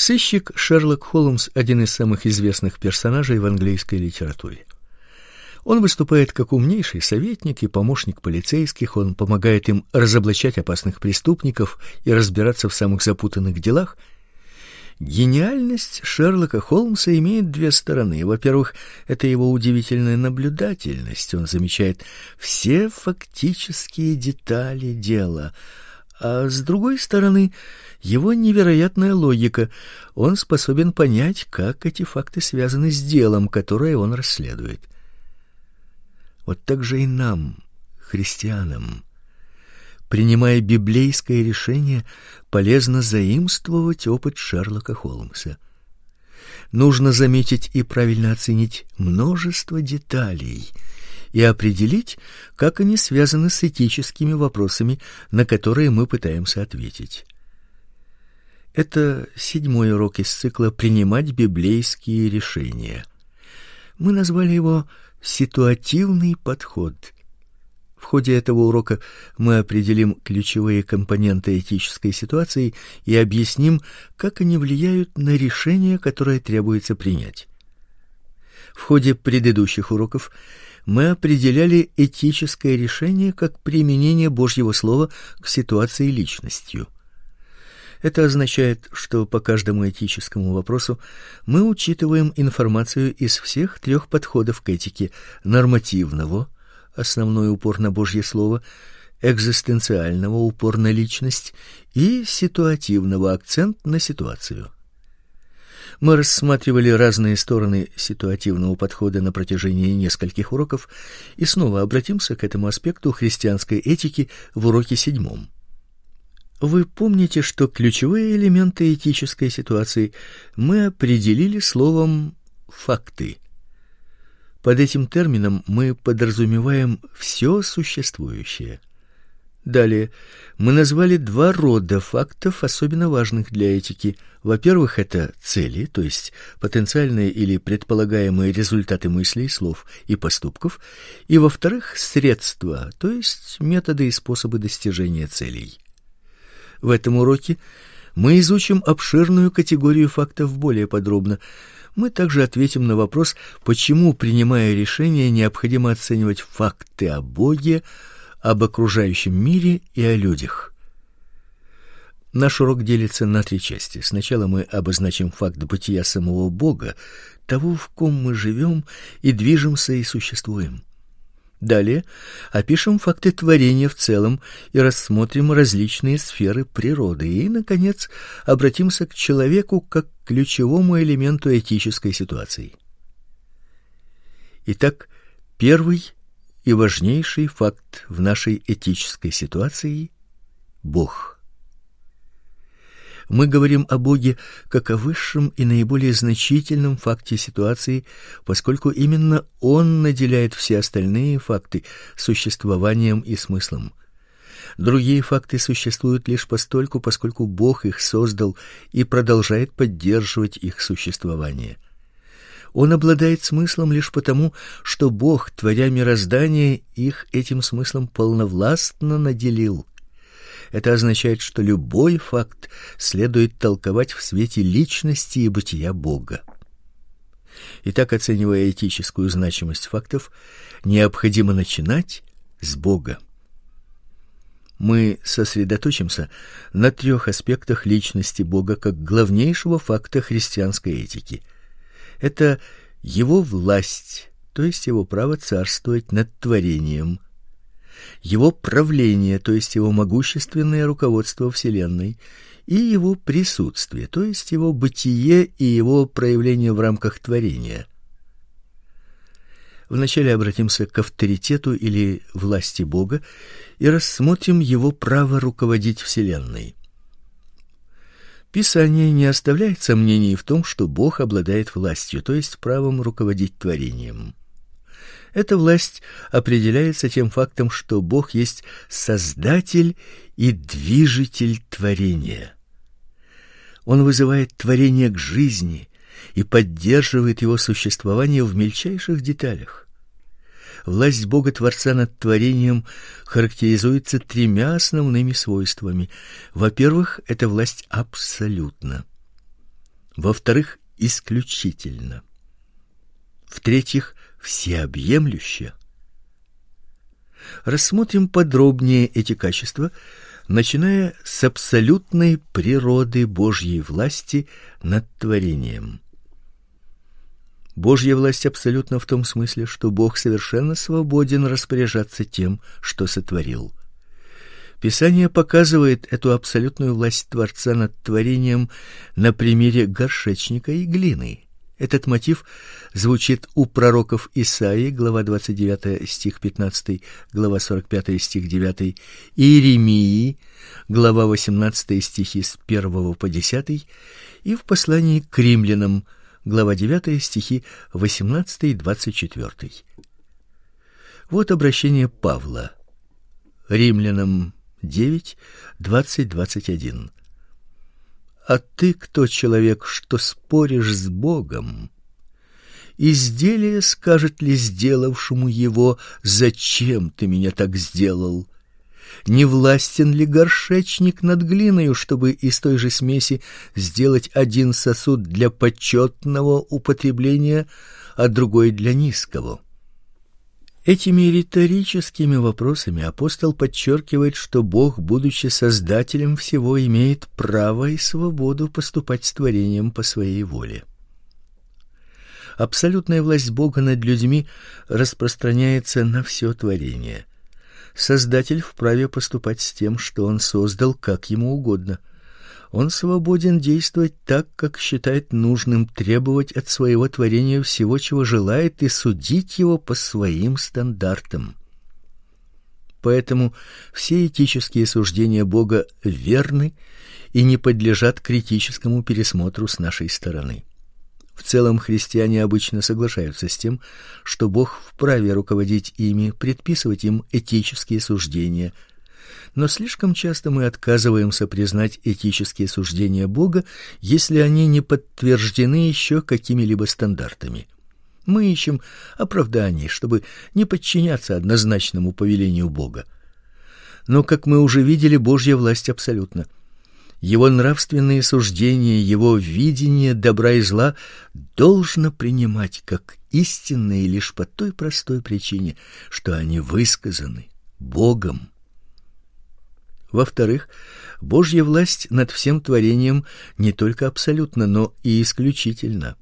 Сыщик Шерлок Холмс – один из самых известных персонажей в английской литературе. Он выступает как умнейший советник и помощник полицейских, он помогает им разоблачать опасных преступников и разбираться в самых запутанных делах. Гениальность Шерлока Холмса имеет две стороны. Во-первых, это его удивительная наблюдательность. Он замечает все фактические детали дела. А с другой стороны, его невероятная логика. Он способен понять, как эти факты связаны с делом, которое он расследует. Вот так же и нам, христианам, принимая библейское решение, полезно заимствовать опыт Шерлока Холмса. Нужно заметить и правильно оценить множество деталей и определить, как они связаны с этическими вопросами, на которые мы пытаемся ответить. Это 7-й урок из цикла «Принимать библейские решения». Мы назвали его «Ситуативный подход». В ходе этого урока мы определим ключевые компоненты этической ситуации и объясним, как они влияют на решение, которое требуется принять. В ходе предыдущих уроков мы определяли этическое решение как применение Божьего Слова к ситуации личностью. Это означает, что по каждому этическому вопросу мы учитываем информацию из всех 3 подходов к этике: нормативного, основной упор на Божье Слово, экзистенциального, упор на личность, и ситуативного, акцент на ситуацию. Мы рассматривали разные стороны ситуативного подхода на протяжении нескольких уроков и снова обратимся к этому аспекту христианской этики в уроке 7. Вы помните, что ключевые элементы этической ситуации мы определили словом «факты». Под этим термином мы подразумеваем все существующее. Далее мы назвали 2 рода фактов, особенно важных для этики. Во-первых, это цели, то есть потенциальные или предполагаемые результаты мыслей, слов и поступков, и, во-вторых, средства, то есть методы и способы достижения целей. В этом уроке мы изучим обширную категорию фактов более подробно. Мы также ответим на вопрос, почему, принимая решение, необходимо оценивать факты о Боге, об окружающем мире и о людях. Наш урок делится на 3 части. Сначала мы обозначим факт бытия самого Бога, того, в ком мы живем и движемся и существуем. Далее опишем факты творения в целом и рассмотрим различные сферы природы. И, наконец, обратимся к человеку как к ключевому элементу этической ситуации. Итак, первый и важнейший факт в нашей этической ситуации — Бог. Мы говорим о Боге как о высшем и наиболее значительном факте ситуации, поскольку именно Он наделяет все остальные факты существованием и смыслом. Другие факты существуют лишь постольку, поскольку Бог их создал и продолжает поддерживать их существование. Он обладает смыслом лишь потому, что Бог, творя мироздание, их этим смыслом полновластно наделил. Это означает, что любой факт следует толковать в свете личности и бытия Бога. Итак, оценивая этическую значимость фактов, необходимо начинать с Бога. Мы сосредоточимся на 3 аспектах личности Бога как главнейшего факта христианской этики. Это Его власть, то есть Его право царствовать над творением, Его правление, то есть Его могущественное руководство Вселенной, и Его присутствие, то есть Его бытие и Его проявление в рамках творения. Вначале обратимся к авторитету или власти Бога и рассмотрим Его право руководить Вселенной. Писание не оставляет сомнений в том, что Бог обладает властью, то есть правом руководить творением. Эта власть определяется тем фактом, что Бог есть создатель и движитель творения. Он вызывает творение к жизни и поддерживает его существование в мельчайших деталях. Власть Бога-творца над творением характеризуется 3 основными свойствами. Во-первых, эта власть абсолютна. Во-вторых, исключительно. В-третьих, всеобъемлюще. Рассмотрим подробнее эти качества, начиная с абсолютной природы Божьей власти над творением. Божья власть абсолютна в том смысле, что Бог совершенно свободен распоряжаться тем, что сотворил. Писание показывает эту абсолютную власть Творца над творением на примере горшечника и глины. Этот мотив звучит у пророков Исаии, глава 29, стих 15, глава 45, стих 9, Иеремии, глава 18, стихи с 1 по 10, и в послании к римлянам, глава 9, стихи 18 и 24. Вот обращение Павла. Римлянам 9, 20-21. А ты кто, человек, что споришь с Богом? Изделие скажет ли сделавшему его: зачем ты меня так сделал? Не властен ли горшечник над глиною, чтобы из той же смеси сделать один сосуд для почетного употребления, а другой для низкого? Этими риторическими вопросами апостол подчеркивает, что Бог, будучи создателем всего, имеет право и свободу поступать с творением по своей воле. Абсолютная власть Бога над людьми распространяется на все творение. Создатель вправе поступать с тем, что он создал, как ему угодно. Он свободен действовать так, как считает нужным, требовать от своего творения всего, чего желает, и судить его по своим стандартам. Поэтому все этические суждения Бога верны и не подлежат критическому пересмотру с нашей стороны. В целом христиане обычно соглашаются с тем, что Бог вправе руководить ими, предписывать им этические суждения. Но слишком часто мы отказываемся признать этические суждения Бога, если они не подтверждены еще какими-либо стандартами. Мы ищем оправданий, чтобы не подчиняться однозначному повелению Бога. Но, как мы уже видели, Божья власть абсолютна. Его нравственные суждения, его видение добра и зла должно принимать как истинные лишь по той простой причине, что они высказаны Богом. Во-вторых, Божья власть над всем творением не только абсолютна, но и исключительна.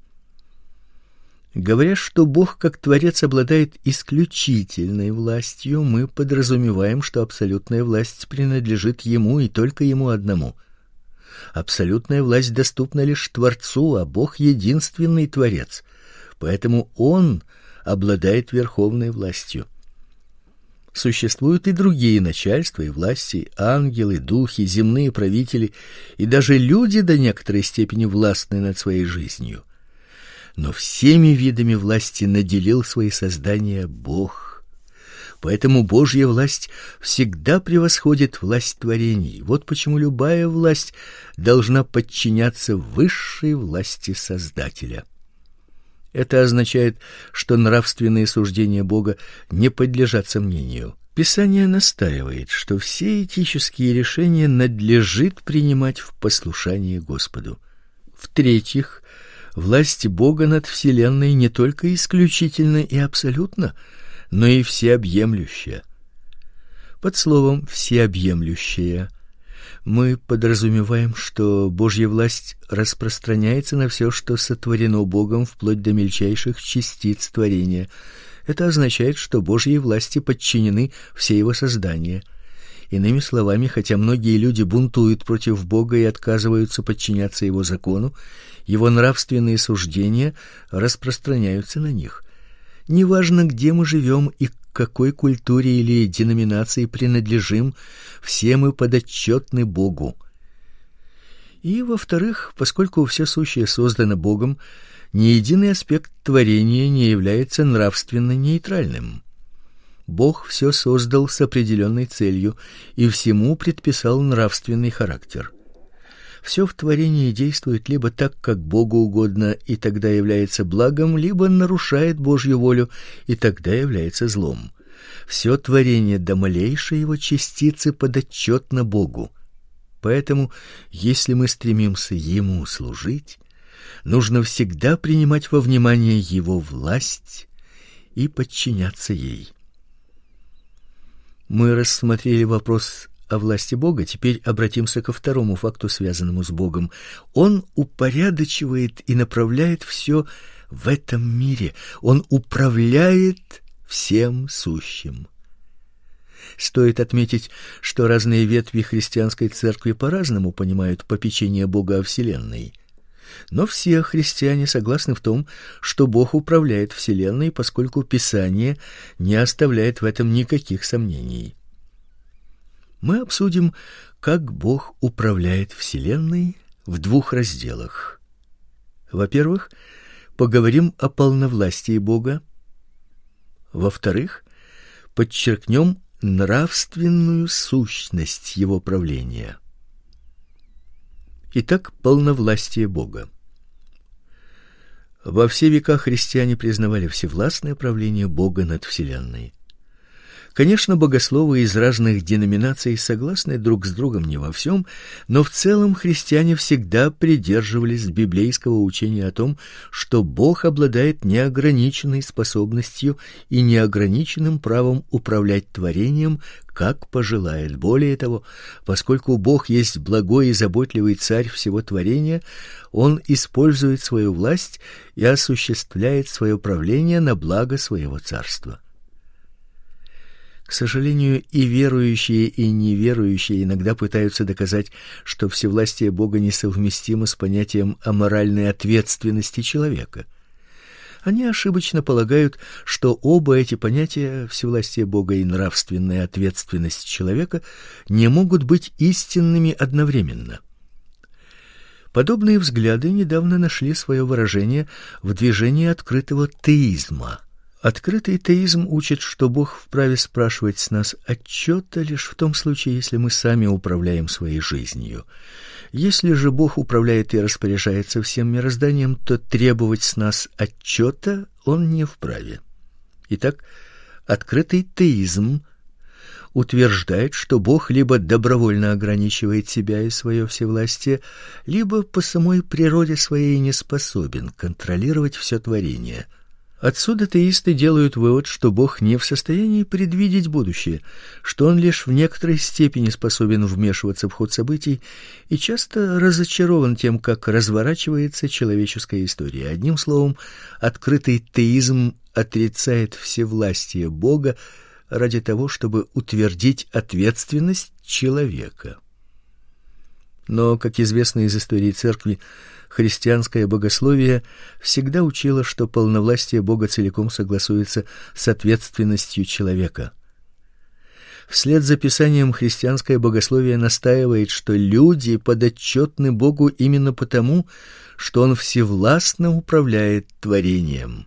Говоря, что Бог как Творец обладает исключительной властью, мы подразумеваем, что абсолютная власть принадлежит Ему и только Ему одному. Абсолютная власть доступна лишь Творцу, а Бог единственный Творец, поэтому Он обладает верховной властью. Существуют и другие начальства и власти, ангелы, духи, земные правители и даже люди до некоторой степени властны над своей жизнью. Но всеми видами власти наделил свои создания Бог. Поэтому Божья власть всегда превосходит власть творений. Вот почему любая власть должна подчиняться высшей власти Создателя. Это означает, что нравственные суждения Бога не подлежат сомнению. Писание настаивает, что все этические решения надлежит принимать в послушании Господу. В-третьих, власть Бога над вселенной не только исключительна и абсолютна, но и всеобъемлющая. Под словом «всеобъемлющая» мы подразумеваем, что Божья власть распространяется на все, что сотворено Богом, вплоть до мельчайших частиц творения. Это означает, что Божьей власти подчинены все его создания. Иными словами, хотя многие люди бунтуют против Бога и отказываются подчиняться его закону, его нравственные суждения распространяются на них. Неважно, где мы живем и к какой культуре или деноминации принадлежим, все мы подотчетны Богу. И, во-вторых, поскольку все сущее создано Богом, ни единый аспект творения не является нравственно нейтральным. Бог все создал с определенной целью и всему предписал нравственный характер. Все в творении действует либо так, как Богу угодно, и тогда является благом, либо нарушает Божью волю, и тогда является злом. Все творение до малейшей его частицы подотчетно Богу. Поэтому, если мы стремимся Ему служить, нужно всегда принимать во внимание его власть и подчиняться ей. Мы рассмотрели вопрос о власти Бога, теперь обратимся ко второму факту, связанному с Богом. Он упорядочивает и направляет все в этом мире. Он управляет всем сущим. Стоит отметить, что разные ветви христианской церкви по-разному понимают попечение Бога о вселенной. Но все христиане согласны в том, что Бог управляет вселенной, поскольку Писание не оставляет в этом никаких сомнений. Мы обсудим, как Бог управляет вселенной в двух разделах. Во-первых, поговорим о полновластии Бога. Во-вторых, подчеркнем нравственную сущность его правления. Итак, полновластие Бога. Во все века христиане признавали всевластное правление Бога над вселенной. Конечно, богословы из разных деноминаций согласны друг с другом не во всем, но в целом христиане всегда придерживались библейского учения о том, что Бог обладает неограниченной способностью и неограниченным правом управлять творением, как пожелает. Более того, поскольку Бог есть благой и заботливый царь всего творения, он использует свою власть и осуществляет свое правление на благо своего царства. К сожалению, и верующие, и неверующие иногда пытаются доказать, что всевластие Бога несовместимо с понятием о моральной ответственности человека. Они ошибочно полагают, что оба эти понятия, всевластие Бога и нравственная ответственность человека, не могут быть истинными одновременно. Подобные взгляды недавно нашли свое выражение в движении открытого теизма. Открытый теизм учит, что Бог вправе спрашивать с нас отчета лишь в том случае, если мы сами управляем своей жизнью. Если же Бог управляет и распоряжается всем мирозданием, то требовать с нас отчета он не вправе. Итак, открытый теизм утверждает, что Бог либо добровольно ограничивает себя и свое всевластие, либо по самой природе своей не способен контролировать все творение. Отсюда теисты делают вывод, что Бог не в состоянии предвидеть будущее, что он лишь в некоторой степени способен вмешиваться в ход событий и часто разочарован тем, как разворачивается человеческая история. Одним словом, открытый теизм отрицает всевластие Бога ради того, чтобы утвердить ответственность человека. Но, как известно из истории церкви, христианское богословие всегда учило, что полновластие Бога целиком согласуется с ответственностью человека. Вслед за Писанием христианское богословие настаивает, что люди подотчетны Богу именно потому, что Он всевластно управляет творением.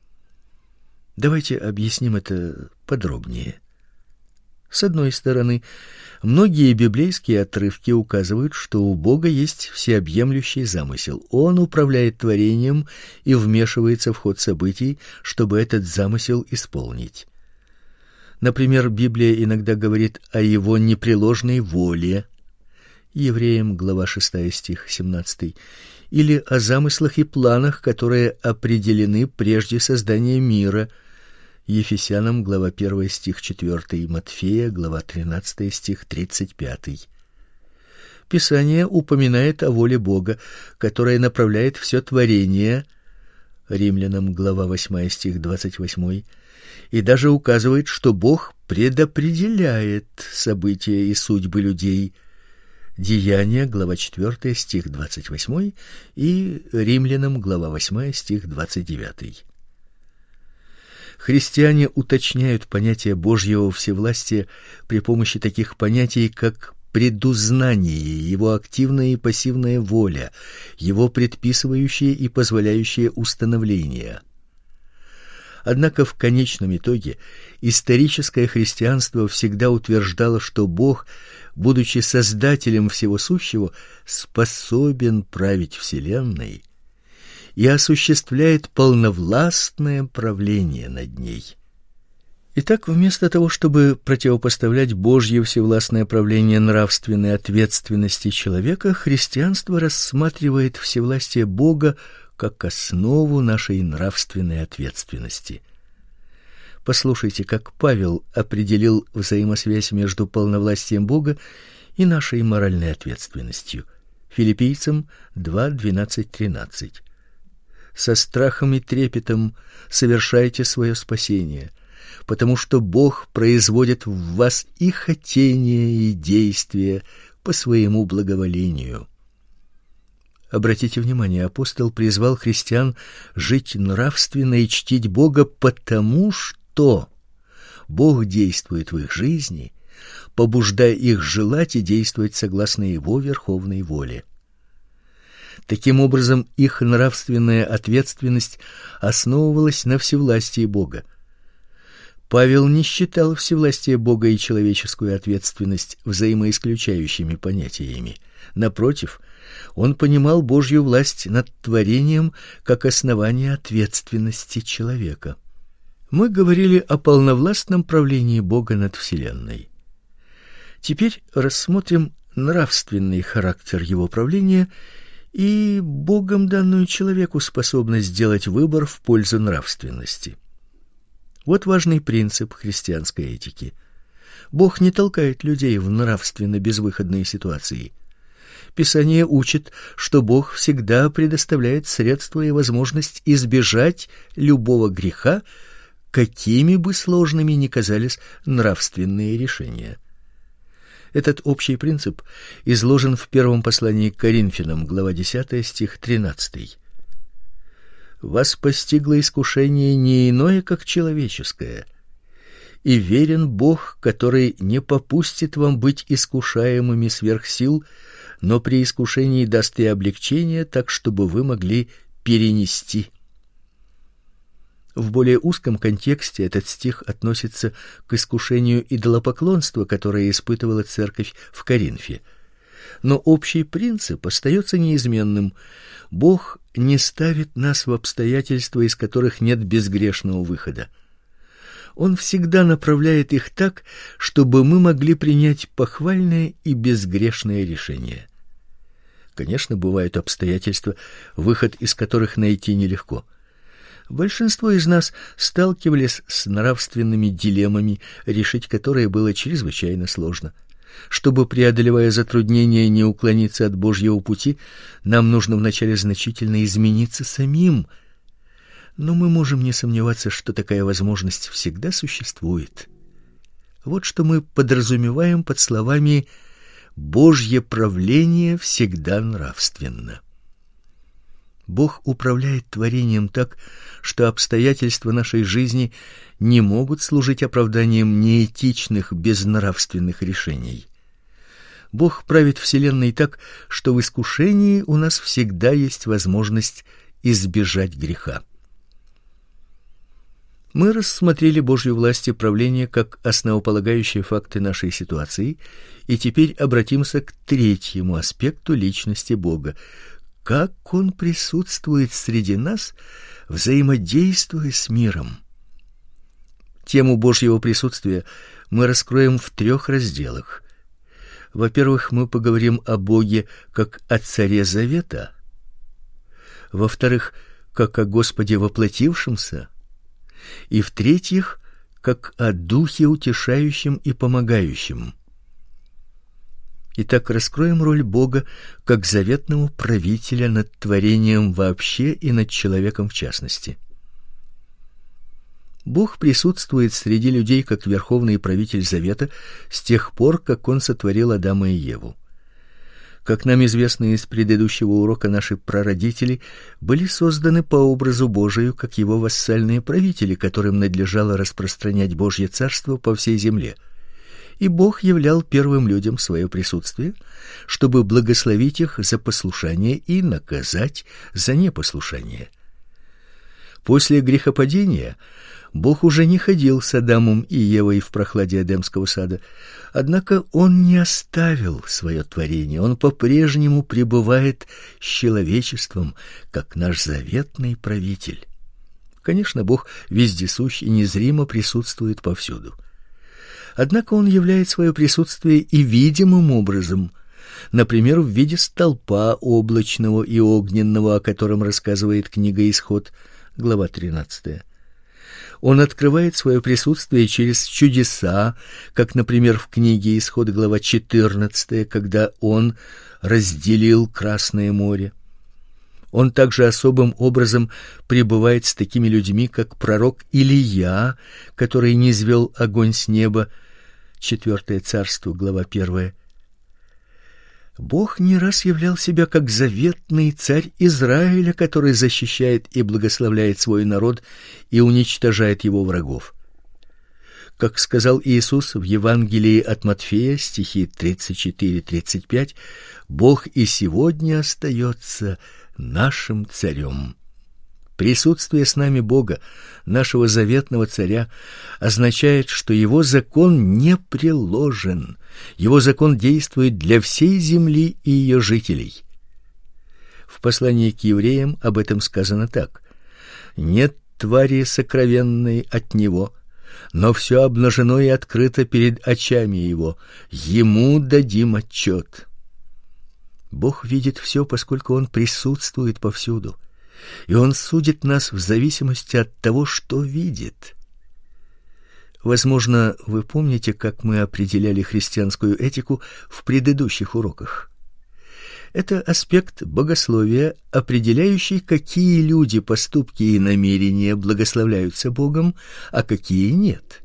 Давайте объясним это подробнее. С одной стороны, многие библейские отрывки указывают, что у Бога есть всеобъемлющий замысел. Он управляет творением и вмешивается в ход событий, чтобы этот замысел исполнить. Например, Библия иногда говорит о его непреложной воле. Евреям, глава 6, стих 17. Или о замыслах и планах, которые определены прежде создания мира. Ефесянам, глава 1, стих 4, Матфея, глава 13, стих 35. Писание упоминает о воле Бога, которая направляет все творение, Римлянам, глава 8, стих 28, и даже указывает, что Бог предопределяет события и судьбы людей, Деяния, глава 4, стих 28, и Римлянам, глава 8, стих 29. Христиане уточняют понятие Божьего всевластия при помощи таких понятий, как предузнание, его активная и пассивная воля, его предписывающее и позволяющее установление. Однако в конечном итоге историческое христианство всегда утверждало, что Бог, будучи создателем всего сущего, способен править вселенной и осуществляет полновластное правление над ней. Итак, вместо того, чтобы противопоставлять Божье всевластное правление нравственной ответственности человека, христианство рассматривает всевластие Бога как основу нашей нравственной ответственности. Послушайте, как Павел определил взаимосвязь между полновластием Бога и нашей моральной ответственностью. Филиппийцам 2:12-13. Со страхом и трепетом совершайте свое спасение, потому что Бог производит в вас и хотения, и действия по своему благоволению. Обратите внимание, апостол призвал христиан жить нравственно и чтить Бога, потому что Бог действует в их жизни, побуждая их желать и действовать согласно Его верховной воле. Таким образом, их нравственная ответственность основывалась на всевластии Бога. Павел не считал всевластие Бога и человеческую ответственность взаимоисключающими понятиями. Напротив, он понимал Божью власть над творением как основание ответственности человека. Мы говорили о полновластном правлении Бога над вселенной. Теперь рассмотрим нравственный характер его правления и Богом данную человеку способность сделать выбор в пользу нравственности. Вот важный принцип христианской этики. Бог не толкает людей в нравственно безвыходные ситуации. Писание учит, что Бог всегда предоставляет средства и возможность избежать любого греха, какими бы сложными ни казались нравственные решения. Этот общий принцип изложен в первом послании к Коринфянам, глава 10, стих 13. «Вас постигло искушение не иное, как человеческое, и верен Бог, который не попустит вам быть искушаемыми сверх сил, но при искушении даст и облегчение, так, чтобы вы могли перенести». В более узком контексте этот стих относится к искушению идолопоклонства, которое испытывала церковь в Коринфе. Но общий принцип остается неизменным. Бог не ставит нас в обстоятельства, из которых нет безгрешного выхода. Он всегда направляет их так, чтобы мы могли принять похвальное и безгрешное решение. Конечно, бывают обстоятельства, выход из которых найти нелегко. Большинство из нас сталкивались с нравственными дилеммами, решить которые было чрезвычайно сложно. Чтобы, преодолевая затруднения, не уклониться от Божьего пути, нам нужно вначале значительно измениться самим. Но мы можем не сомневаться, что такая возможность всегда существует. Вот что мы подразумеваем под словами «Божье правление всегда нравственно». Бог управляет творением так, что обстоятельства нашей жизни не могут служить оправданием неэтичных, безнравственных решений. Бог правит вселенной так, что в искушении у нас всегда есть возможность избежать греха. Мы рассмотрели Божью власть и правление как основополагающие факты нашей ситуации, и теперь обратимся к третьему аспекту личности Бога. Как Он присутствует среди нас, взаимодействуя с миром. Тему Божьего присутствия мы раскроем в 3 разделах. Во-первых, мы поговорим о Боге как о Царе Завета. Во-вторых, как о Господе воплотившемся. И в-третьих, как о Духе утешающем и помогающем. Итак, раскроем роль Бога как заветного правителя над творением вообще и над человеком в частности. Бог присутствует среди людей как верховный правитель завета с тех пор, как Он сотворил Адама и Еву. Как нам известно из предыдущего урока, наши прародители были созданы по образу Божию, как Его вассальные правители, которым надлежало распространять Божье царство по всей земле. И Бог являл первым людям свое присутствие, чтобы благословить их за послушание и наказать за непослушание. После грехопадения Бог уже не ходил с Адамом и Евой в прохладе Эдемского сада, однако Он не оставил свое творение, Он по-прежнему пребывает с человечеством, как наш заветный правитель. Конечно, Бог вездесущ и незримо присутствует повсюду. Однако Он являет свое присутствие и видимым образом, например, в виде столпа облачного и огненного, о котором рассказывает книга Исход, глава 13. Он открывает свое присутствие через чудеса, как, например, в книге Исход, глава 14, когда он разделил Красное море. Он также особым образом пребывает с такими людьми, как пророк Илия, который низвел огонь с неба, 4 Царство, глава 1. Бог не раз являл себя как заветный царь Израиля, который защищает и благословляет свой народ и уничтожает его врагов. Как сказал Иисус в Евангелии от Матфея, стихи 34-35, Бог и сегодня остается нашим царем. Присутствие с нами Бога, нашего заветного царя, означает, что его закон не приложен. Его закон действует для всей земли и ее жителей. В послании к евреям об этом сказано так: «Нет твари сокровенной от него, но все обнажено и открыто перед очами его. Ему дадим отчет». Бог видит все, поскольку он присутствует повсюду. И он судит нас в зависимости от того, что видит. Возможно, вы помните, как мы определяли христианскую этику в предыдущих уроках. Это аспект богословия, определяющий, какие люди, поступки и намерения благословляются Богом, а какие нет.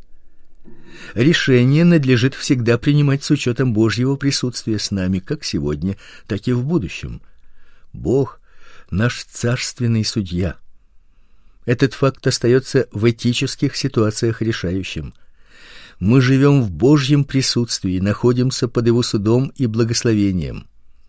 Решение надлежит всегда принимать с учетом Божьего присутствия с нами, как сегодня, так и в будущем. Бог наш царственный судья. Этот факт остается в этических ситуациях решающим. Мы живем в Божьем присутствии, находимся под его судом и благословением.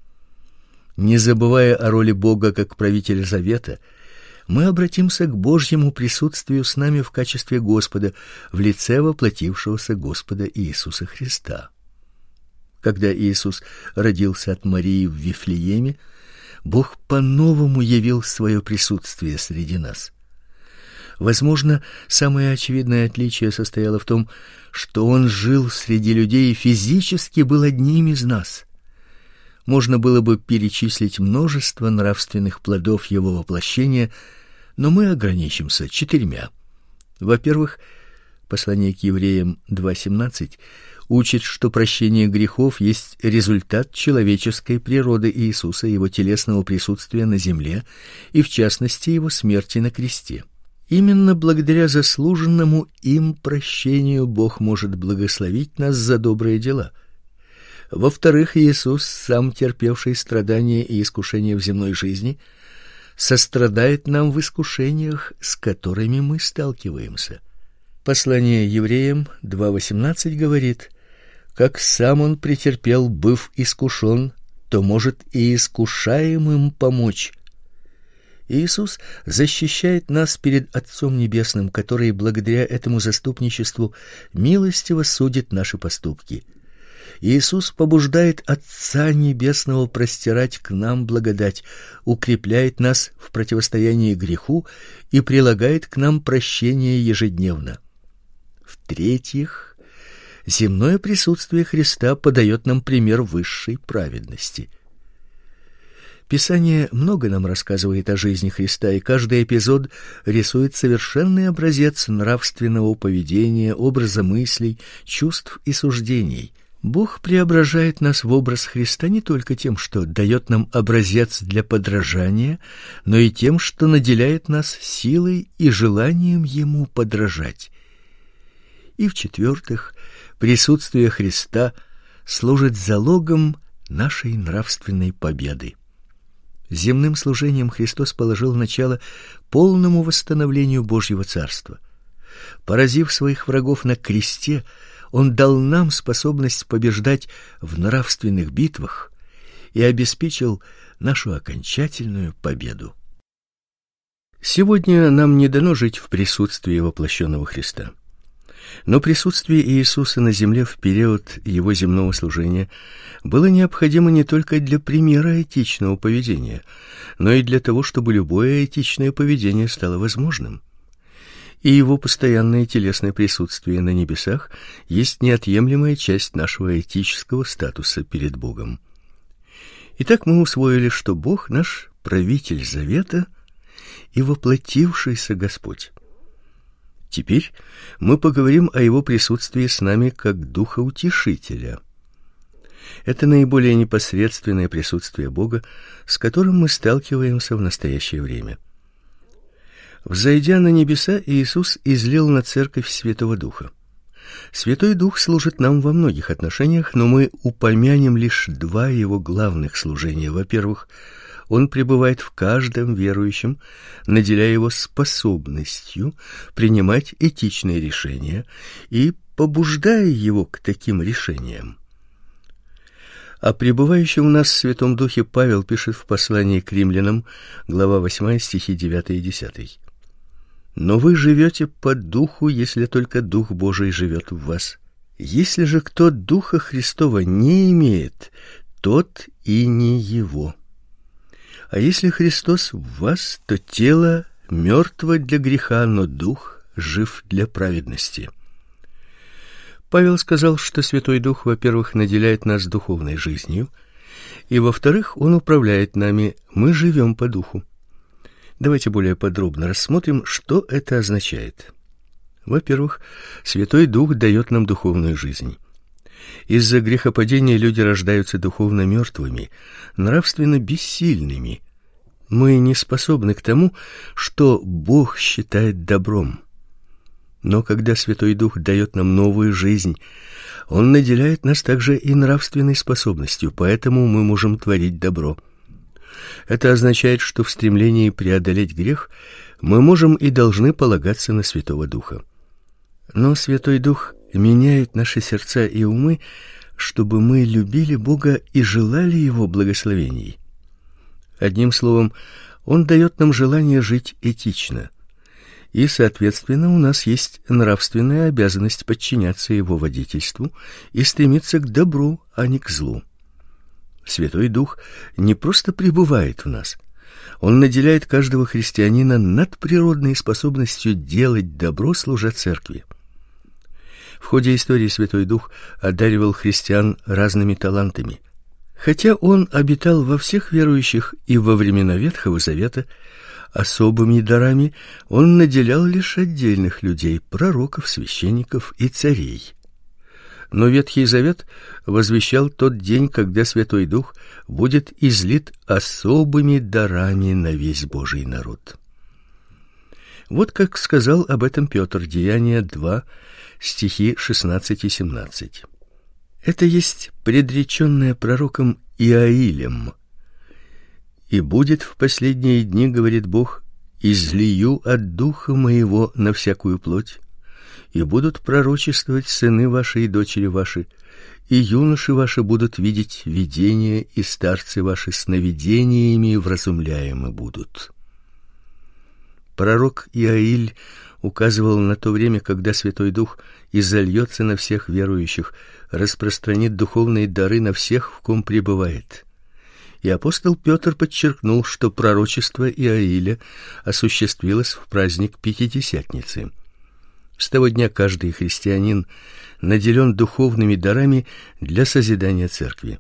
Не забывая о роли Бога как правителя завета, мы обратимся к Божьему присутствию с нами в качестве Господа, в лице воплотившегося Господа Иисуса Христа. Когда Иисус родился от Марии в Вифлееме, Бог по-новому явил свое присутствие среди нас. Возможно, самое очевидное отличие состояло в том, что он жил среди людей и физически был одним из нас. Можно было бы перечислить множество нравственных плодов его воплощения, но мы ограничимся 4. Во-первых, послание к евреям 2:17 учит, что прощение грехов есть результат человеческой природы Иисуса, его телесного присутствия на земле и, в частности, его смерти на кресте. Именно благодаря заслуженному им прощению Бог может благословить нас за добрые дела. Во-вторых, Иисус, сам терпевший страдания и искушения в земной жизни, сострадает нам в искушениях, с которыми мы сталкиваемся. Послание евреям 2:18 говорит: «Как сам он претерпел, быв искушен, то может и искушаемым помочь». Иисус защищает нас перед Отцом Небесным, который благодаря этому заступничеству милостиво судит наши поступки. Иисус побуждает Отца Небесного простирать к нам благодать, укрепляет нас в противостоянии греху и прилагает к нам прощение ежедневно. В-третьих, земное присутствие Христа подает нам пример высшей праведности. Писание много нам рассказывает о жизни Христа, и каждый эпизод рисует совершенный образец нравственного поведения, образа мыслей, чувств и суждений. Бог преображает нас в образ Христа не только тем, что дает нам образец для подражания, но и тем, что наделяет нас силой и желанием ему подражать. И в-четвертых, присутствие Христа служит залогом нашей нравственной победы. Земным служением Христос положил начало полному восстановлению Божьего Царства. Поразив своих врагов на кресте, Он дал нам способность побеждать в нравственных битвах и обеспечил нашу окончательную победу. Сегодня нам не дано жить в присутствии воплощенного Христа. Но присутствие Иисуса на земле в период его земного служения было необходимо не только для примера этичного поведения, но и для того, чтобы любое этичное поведение стало возможным. И его постоянное телесное присутствие на небесах есть неотъемлемая часть нашего этического статуса перед Богом. Итак, мы усвоили, что Бог наш правитель завета и воплотившийся Господь. Теперь мы поговорим о его присутствии с нами как Духа-утешителя. Это наиболее непосредственное присутствие Бога, с которым мы сталкиваемся в настоящее время. Взойдя на небеса, Иисус излил на церковь Святого Духа. Святой Дух служит нам во многих отношениях, но мы упомянем лишь два его главных служения. Во-первых, он пребывает в каждом верующем, наделяя его способностью принимать этичные решения и побуждая его к таким решениям. О пребывающем в нас Святом Духе Павел пишет в послании к римлянам, глава 8, стихи 9 и 10. «Но вы живете по Духу, если только Дух Божий живет в вас. Если же кто Духа Христова не имеет, тот и не его. А если Христос в вас, то тело мертво для греха, но дух жив для праведности». Павел сказал, что Святой Дух, во-первых, наделяет нас духовной жизнью, и, во-вторых, он управляет нами, мы живем по Духу. Давайте более подробно рассмотрим, что это означает. Во-первых, Святой Дух дает нам духовную жизнь. Из-за грехопадения люди рождаются духовно мертвыми, нравственно бессильными. Мы не способны к тому, что Бог считает добром. Но когда Святой Дух дает нам новую жизнь, Он наделяет нас также и нравственной способностью, поэтому мы можем творить добро. Это означает, что в стремлении преодолеть грех мы можем и должны полагаться на Святого Духа. Но Святой Дух меняет наши сердца и умы, чтобы мы любили Бога и желали Его благословений. Одним словом, Он дает нам желание жить этично. И, соответственно, у нас есть нравственная обязанность подчиняться Его водительству и стремиться к добру, а не к злу. Святой Дух не просто пребывает в нас. Он наделяет каждого христианина надприродной способностью делать добро, служа церкви. В ходе истории Святой Дух одаривал христиан разными талантами. Хотя Он обитал во всех верующих и во времена Ветхого Завета, особыми дарами Он наделял лишь отдельных людей, пророков, священников и царей. Но Ветхий Завет возвещал тот день, когда Святой Дух будет излит особыми дарами на весь Божий народ. Вот как сказал об этом Петр, Деяния 2, стихи 16 и 17. Это есть предреченное пророком Иоилем. «И будет в последние дни, говорит Бог, излию от Духа Моего на всякую плоть, и будут пророчествовать сыны ваши и дочери ваши, и юноши ваши будут видеть видения, и старцы ваши сновидениями вразумляемы будут». Пророк Иоиль указывал на то время, когда Святой Дух изольется на всех верующих, распространит духовные дары на всех, в ком пребывает. И апостол Петр подчеркнул, что пророчество Иоиля осуществилось в праздник Пятидесятницы. С того дня каждый христианин наделен духовными дарами для созидания церкви.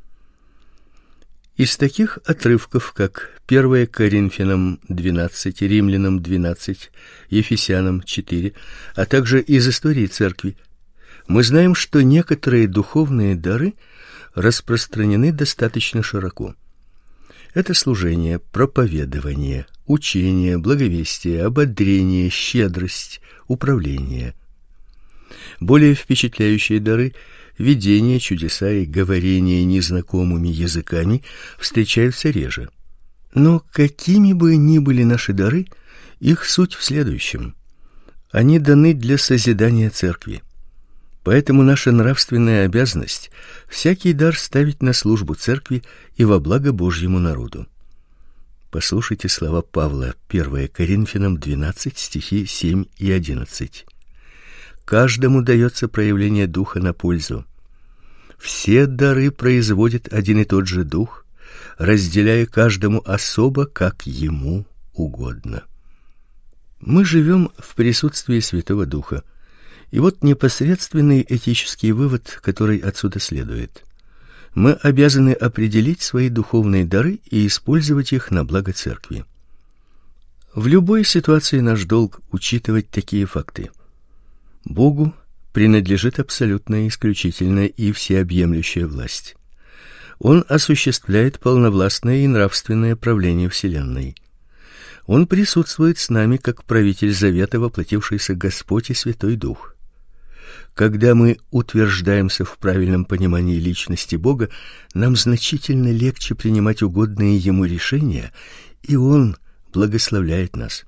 Из таких отрывков, как 1 Коринфянам 12, Римлянам 12, Ефесянам 4, а также из истории церкви, мы знаем, что некоторые духовные дары распространены достаточно широко. Это служение, проповедование, учение, благовестие, ободрение, щедрость, управление. Более впечатляющие дары — видение, чудеса и говорение незнакомыми языками — встречаются реже. Но какими бы ни были наши дары, их суть в следующем: они даны для созидания церкви. Поэтому наша нравственная обязанность — всякий дар ставить на службу церкви и во благо Божьему народу. Послушайте слова Павла, 1 Коринфянам 12, стихи 7 и 11. «Каждому дается проявление Духа на пользу. Все дары производит один и тот же Дух, разделяя каждому особо, как ему угодно». Мы живем в присутствии Святого Духа. И вот непосредственный этический вывод, который отсюда следует. мы обязаны определить свои духовные дары и использовать их на благо церкви. В любой ситуации наш долг учитывать такие факты. Богу принадлежит абсолютная, исключительная и всеобъемлющая власть. Он осуществляет полновластное и нравственное правление вселенной. Он присутствует с нами как правитель завета, воплотившийся Господь и Святой Дух. Когда мы утверждаемся в правильном понимании личности Бога, нам значительно легче принимать угодные ему решения, и он благословляет нас.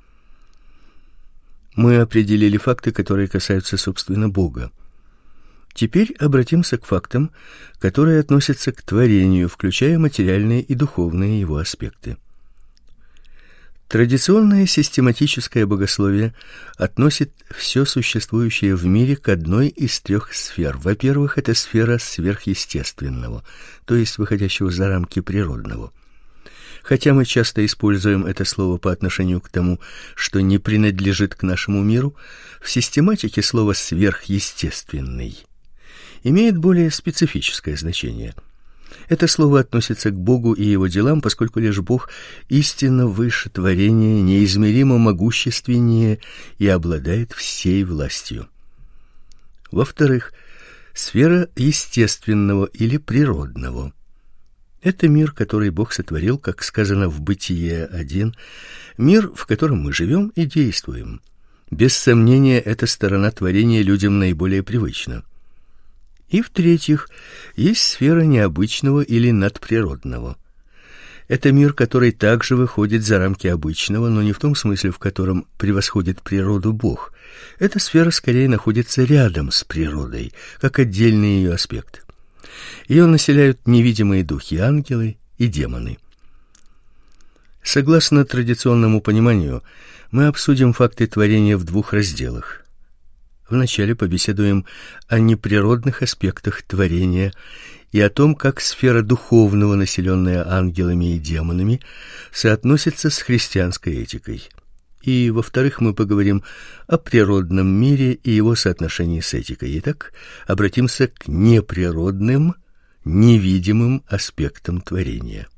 Мы определили факты, которые касаются, собственно, Бога. Теперь обратимся к фактам, которые относятся к творению, включая материальные и духовные его аспекты. Традиционное систематическое богословие относит все существующее в мире к одной из трех сфер. Во-первых, это сфера сверхъестественного, то есть выходящего за рамки природного. Хотя мы часто используем это слово по отношению к тому, что не принадлежит к нашему миру, в систематике слово «сверхъестественный» имеет более специфическое значение. Это слово относится к Богу и его делам, поскольку лишь Бог истинно выше творения, неизмеримо могущественнее и обладает всей властью. Во-вторых, сфера естественного или природного. Это мир, который Бог сотворил, как сказано в Бытие 1, мир, в котором мы живем и действуем. Без сомнения, эта сторона творения людям наиболее привычна. И в-третьих, есть сфера необычного или надприродного. Это мир, который также выходит за рамки обычного, но не в том смысле, в котором превосходит природу Бог. Эта сфера скорее находится рядом с природой, как отдельный ее аспект. Ее населяют невидимые духи, ангелы и демоны. Согласно традиционному пониманию, мы обсудим факты творения в двух разделах. Вначале побеседуем о неприродных аспектах творения и о том, как сфера духовного, населенная ангелами и демонами, соотносится с христианской этикой. И, во-вторых, мы поговорим о природном мире и его соотношении с этикой. Итак, обратимся к неприродным, невидимым аспектам творения.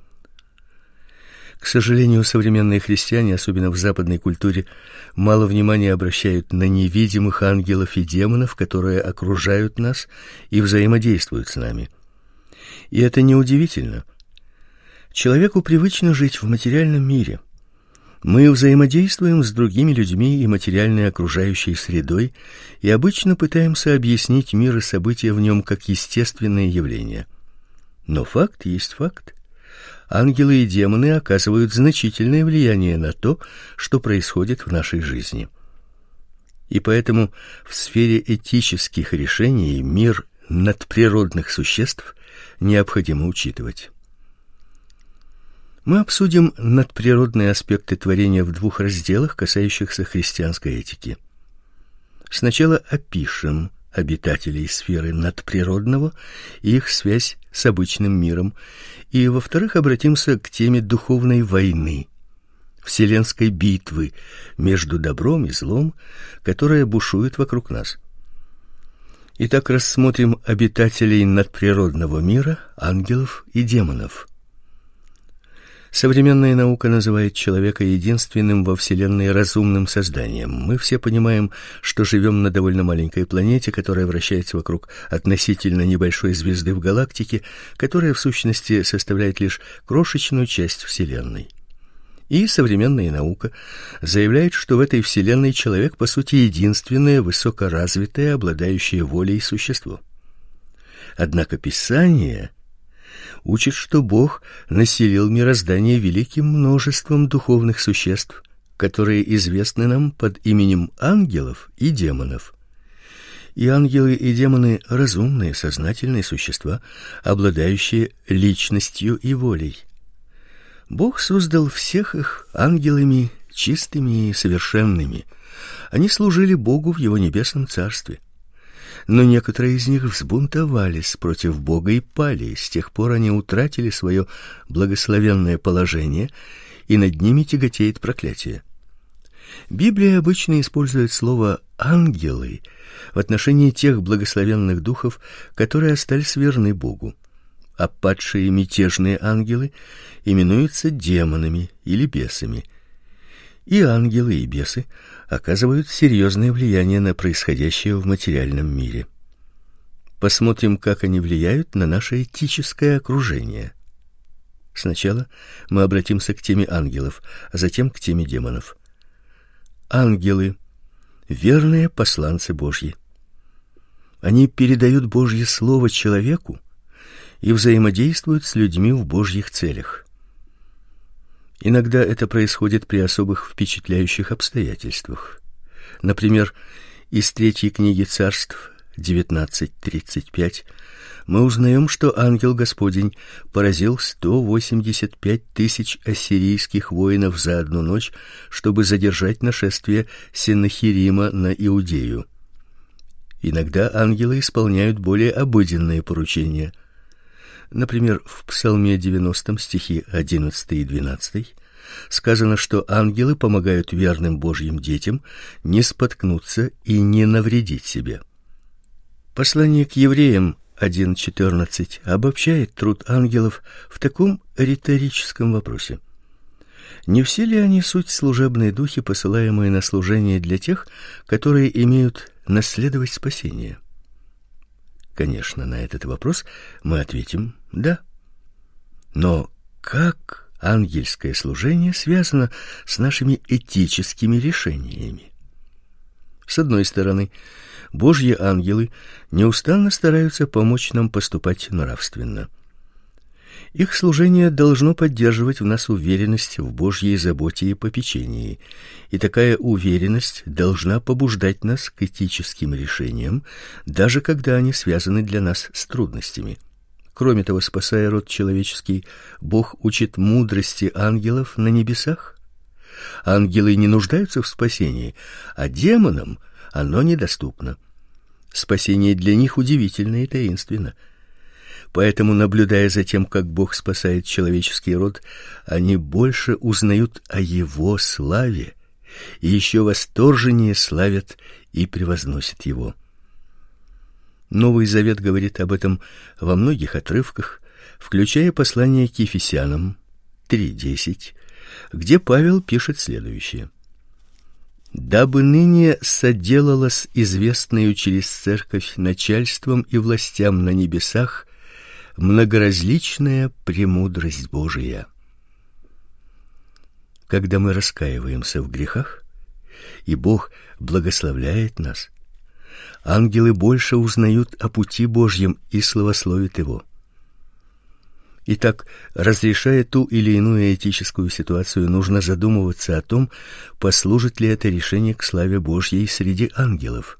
К сожалению, современные христиане, особенно в западной культуре, мало внимания обращают на невидимых ангелов и демонов, которые окружают нас и взаимодействуют с нами. И это неудивительно. Человеку привычно жить в материальном мире. Мы взаимодействуем с другими людьми и материальной окружающей средой и обычно пытаемся объяснить мир и события в нем как естественные явления. Но факт есть факт. Ангелы и демоны оказывают значительное влияние на то, что происходит в нашей жизни. И поэтому в сфере этических решений мир надприродных существ необходимо учитывать. Мы обсудим надприродные аспекты творения в двух разделах, касающихся христианской этики. Сначала опишем обитателей сферы надприродного и их связь с обычным миром, и, во-вторых, обратимся к теме духовной войны, вселенской битвы между добром и злом, которая бушует вокруг нас. Итак, рассмотрим обитателей надприродного мира, ангелов и демонов. Современная наука называет человека единственным во Вселенной разумным созданием. Мы все понимаем, что живем на довольно маленькой планете, которая вращается вокруг относительно небольшой звезды в галактике, которая в сущности составляет лишь крошечную часть Вселенной. И современная наука заявляет, что в этой Вселенной человек, по сути, единственное высокоразвитое, обладающее волей существо. Однако Писание учит, что Бог населил мироздание великим множеством духовных существ, которые известны нам под именем ангелов и демонов. И ангелы и демоны — разумные, сознательные существа, обладающие личностью и волей. Бог создал всех их ангелами чистыми и совершенными. Они служили Богу в его небесном царстве. Но некоторые из них взбунтовались против Бога и пали. С тех пор они утратили свое благословенное положение, и над ними тяготеет проклятие. Библия обычно использует слово ангелы в отношении тех благословенных духов, которые остались верны Богу. А падшие мятежные ангелы именуются демонами или бесами. И ангелы, и бесы оказывают серьезное влияние на происходящее в материальном мире. Посмотрим, как они влияют на наше этическое окружение. Сначала мы обратимся к теме ангелов, а затем к теме демонов. Ангелы — верные посланцы Божьи. Они передают Божье слово человеку и взаимодействуют с людьми в Божьих целях. Иногда это происходит при особых впечатляющих обстоятельствах. Например, из 3 книги Царств 19:35 мы узнаем, что ангел Господень поразил 185 тысяч ассирийских воинов за одну ночь, чтобы задержать нашествие Сеннахерима на Иудею. Иногда ангелы исполняют более обыденные поручения. Например, в Псалме 90 стихи 11 и 12 сказано, что ангелы помогают верным Божьим детям не споткнуться и не навредить себе. Послание к евреям 1:14 обобщает труд ангелов в таком риторическом вопросе: не все ли они суть служебные духи, посылаемые на служение для тех, которые имеют наследовать спасение? Конечно, на этот вопрос мы ответим «да». Но как ангельское служение связано с нашими этическими решениями? С одной стороны, Божьи ангелы неустанно стараются помочь нам поступать нравственно. Их служение должно поддерживать в нас уверенность в Божьей заботе и попечении, и такая уверенность должна побуждать нас к этическим решениям, даже когда они связаны для нас с трудностями. Кроме того, спасая род человеческий, Бог учит мудрости ангелов на небесах. Ангелы не нуждаются в спасении, а демонам оно недоступно. Спасение для них удивительно и таинственно. Поэтому, наблюдая за тем, как Бог спасает человеческий род, они больше узнают о Его славе и еще восторженнее славят и превозносят Его. Новый Завет говорит об этом во многих отрывках, включая послание к Ефесянам 3:10, где Павел пишет следующее: «Дабы ныне соделалась известною через церковь начальством и властям на небесах многоразличная премудрость Божия». Когда мы раскаиваемся в грехах, и Бог благословляет нас, ангелы больше узнают о пути Божьем и славословят Его. Итак, разрешая ту или иную этическую ситуацию, нужно задумываться о том, послужит ли это решение к славе Божьей среди ангелов.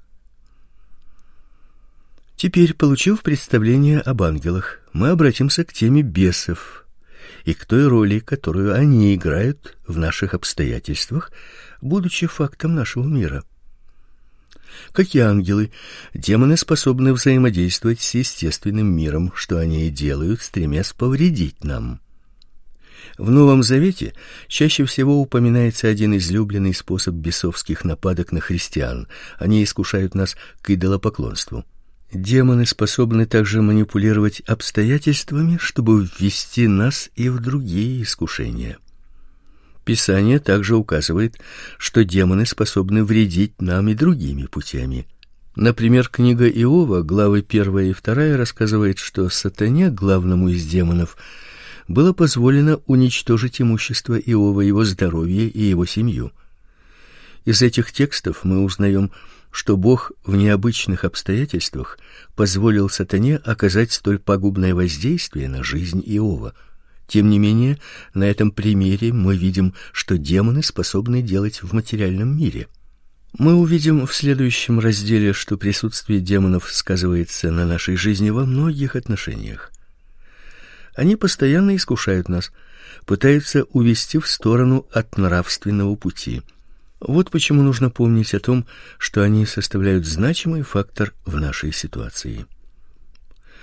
Теперь, получив представление об ангелах, мы обратимся к теме бесов и к той роли, которую они играют в наших обстоятельствах, будучи фактом нашего мира. Как и ангелы, демоны способны взаимодействовать с естественным миром, что они и делают, стремясь повредить нам. В Новом Завете чаще всего упоминается один излюбленный способ бесовских нападок на христиан. Они искушают нас к идолопоклонству. Демоны способны также манипулировать обстоятельствами, чтобы ввести нас и в другие искушения. Писание также указывает, что демоны способны вредить нам и другими путями. Например, книга Иова, главы 1 и 2, рассказывает, что сатане, главному из демонов, было позволено уничтожить имущество Иова, его здоровье и его семью. Из этих текстов мы узнаем, что Бог в необычных обстоятельствах позволил сатане оказать столь пагубное воздействие на жизнь Иова. Тем не менее, на этом примере мы видим, что демоны способны делать в материальном мире. Мы увидим в следующем разделе, что присутствие демонов сказывается на нашей жизни во многих отношениях. Они постоянно искушают нас, пытаются увести в сторону от нравственного пути. Вот почему нужно помнить о том, что они составляют значимый фактор в нашей ситуации.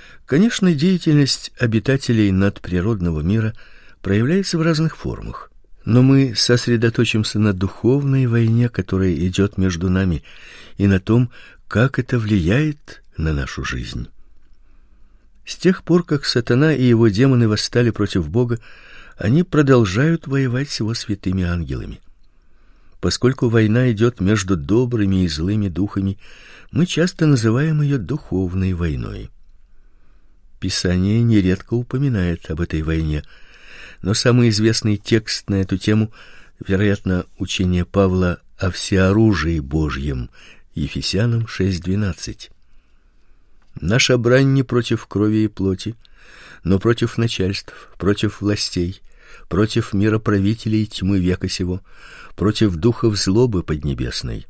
Конечно, деятельность обитателей надприродного мира проявляется в разных формах. Но мы сосредоточимся на духовной войне, которая идет между нами, и на том, как это влияет на нашу жизнь. С тех пор, как сатана и его демоны восстали против Бога, они продолжают воевать с его святыми ангелами. Поскольку война идет между добрыми и злыми духами, мы часто называем ее духовной войной. Писание нередко упоминает об этой войне, но самый известный текст на эту тему, вероятно, учение Павла о всеоружии Божьем, Ефесянам 6:12. Наша брань не против крови и плоти, но против начальств, против властей, против мироправителей тьмы века сего, против духов злобы поднебесной.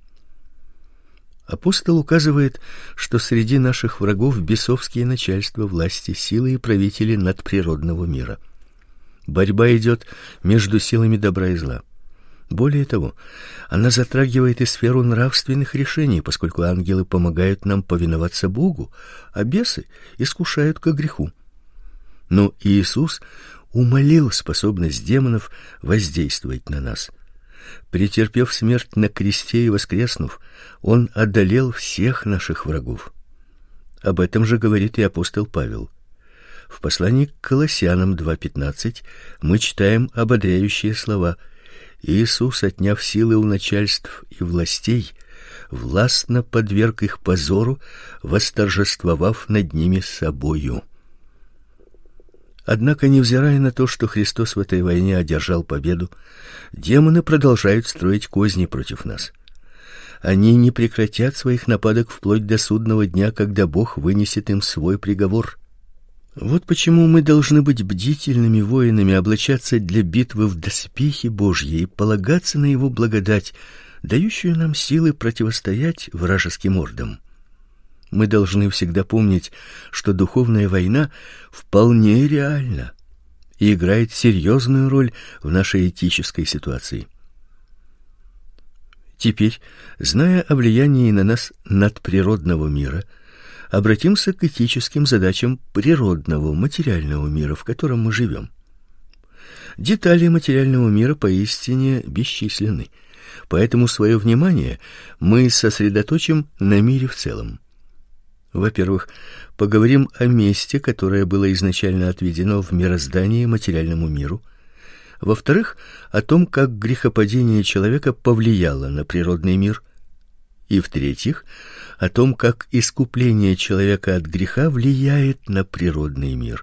Апостол указывает, что среди наших врагов бесовские начальства, власти, силы и правители надприродного мира. Борьба идет между силами добра и зла. Более того, она затрагивает и сферу нравственных решений, поскольку ангелы помогают нам повиноваться Богу, а бесы искушают к греху. Но Иисус умалил способность демонов воздействовать на нас. Претерпев смерть на кресте и воскреснув, он одолел всех наших врагов. Об этом же говорит и апостол Павел. В послании к Колоссянам 2:15 мы читаем ободряющие слова: Иисус, отняв силы у начальств и властей, властно подверг их позору, восторжествовав над ними собою. Однако, невзирая на то, что Христос в этой войне одержал победу, демоны продолжают строить козни против нас. Они не прекратят своих нападок вплоть до судного дня, когда Бог вынесет им свой приговор. Вот почему мы должны быть бдительными воинами, облачаться для битвы в доспехи Божьи и полагаться на его благодать, дающую нам силы противостоять вражеским ордам. Мы должны всегда помнить, что духовная война вполне реальна и играет серьезную роль в нашей этической ситуации. Теперь, зная о влиянии на нас надприродного мира, обратимся к этическим задачам природного, материального мира, в котором мы живем. Детали материального мира поистине бесчисленны, поэтому свое внимание мы сосредоточим на мире в целом. Во-первых, поговорим о месте, которое было изначально отведено в мироздании материальному миру. Во-вторых, о том, как грехопадение человека повлияло на природный мир. И в-третьих, о том, как искупление человека от греха влияет на природный мир.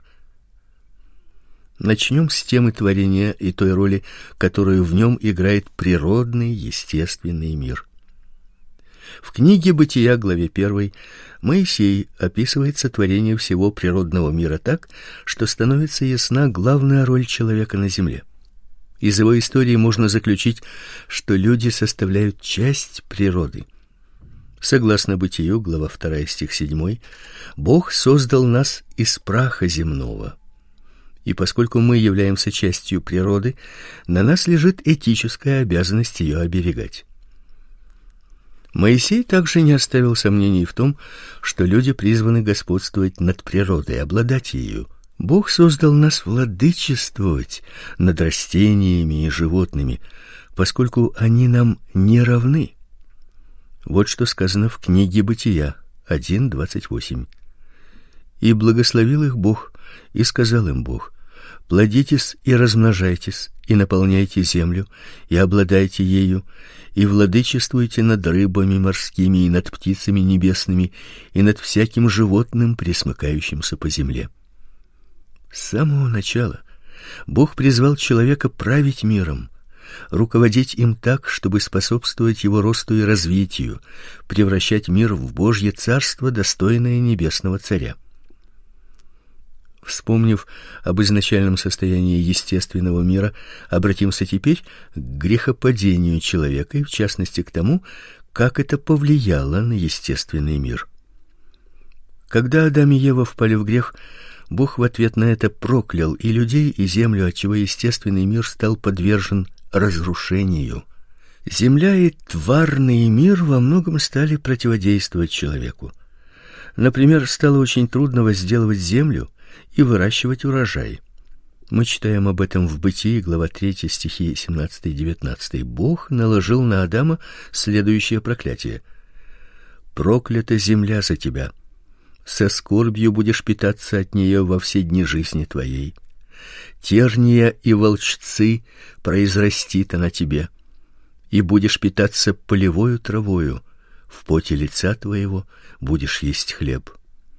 Начнем с темы творения и той роли, которую в нем играет природный, естественный мир. В книге Бытия, главе 1, Моисей описывает сотворение всего природного мира так, что становится ясна главная роль человека на земле. Из его истории можно заключить, что люди составляют часть природы. Согласно Бытию, глава 2, стих 7, Бог создал нас из праха земного. И поскольку мы являемся частью природы, на нас лежит этическая обязанность ее оберегать. Моисей также не оставил сомнений в том, что люди призваны господствовать над природой, обладать ею. Бог создал нас владычествовать над растениями и животными, поскольку они нам не равны. Вот что сказано в книге Бытия 1:28. «И благословил их Бог, и сказал им Бог: плодитесь и размножайтесь, и наполняйте землю, и обладайте ею, и владычествуйте над рыбами морскими, и над птицами небесными, и над всяким животным, пресмыкающимся по земле». С самого начала Бог призвал человека править миром, руководить им так, чтобы способствовать его росту и развитию, превращать мир в Божье царство, достойное небесного царя. Вспомнив об изначальном состоянии естественного мира, обратимся теперь к грехопадению человека и, в частности, к тому, как это повлияло на естественный мир. Когда Адам и Ева впали в грех, Бог в ответ на это проклял и людей, и землю, отчего естественный мир стал подвержен разрушению. Земля и тварный мир во многом стали противодействовать человеку. Например, стало очень трудно возделывать землю и выращивать урожай. Мы читаем об этом в Бытии, глава 3, стихи 17-19. Бог наложил на Адама следующее проклятие: «Проклята земля за тебя, со скорбью будешь питаться от нее во все дни жизни твоей. Терния и волчцы произрастит она тебе, и будешь питаться полевою травою, в поте лица твоего будешь есть хлеб».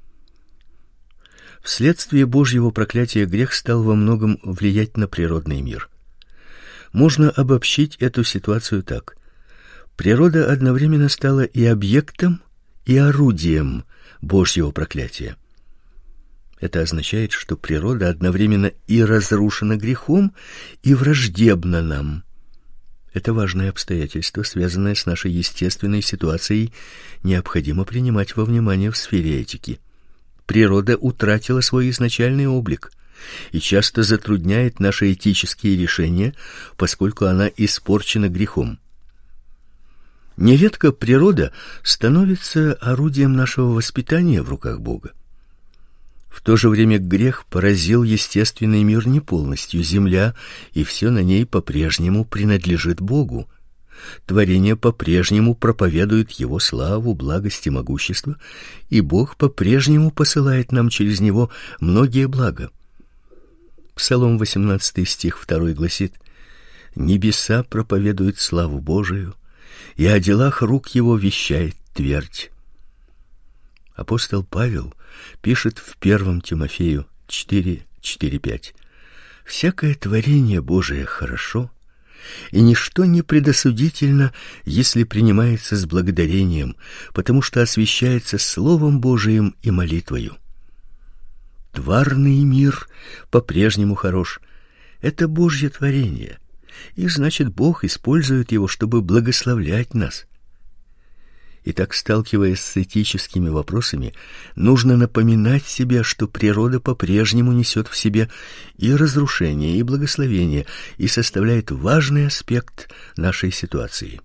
Вследствие Божьего проклятия грех стал во многом влиять на природный мир. Можно обобщить эту ситуацию так: природа одновременно стала и объектом, и орудием Божьего проклятия. Это означает, что природа одновременно и разрушена грехом, и враждебна нам. Это важное обстоятельство, связанное с нашей естественной ситуацией, необходимо принимать во внимание в сфере этики. Природа утратила свой изначальный облик и часто затрудняет наши этические решения, поскольку она испорчена грехом. Нередко природа становится орудием нашего воспитания в руках Бога. В то же время грех поразил естественный мир не полностью. Земля и все на ней по-прежнему принадлежит Богу. Творение по-прежнему проповедует Его славу, благость и могущество, и Бог по-прежнему посылает нам через него многие блага. Псалом 18 стих 2 гласит: «Небеса проповедуют славу Божию, и о делах рук Его вещает твердь». Апостол Павел пишет в 1 Тимофею 4:4-5: «Всякое творение Божие хорошо, и ничто не предосудительно, если принимается с благодарением, потому что освящается Словом Божиим и молитвою. Тварный мир по-прежнему хорош. Это Божье творение, и значит, Бог использует его, чтобы благословлять нас. Итак, сталкиваясь с этическими вопросами, нужно напоминать себе, что природа по-прежнему несет в себе и разрушение, и благословение, и составляет важный аспект нашей ситуации.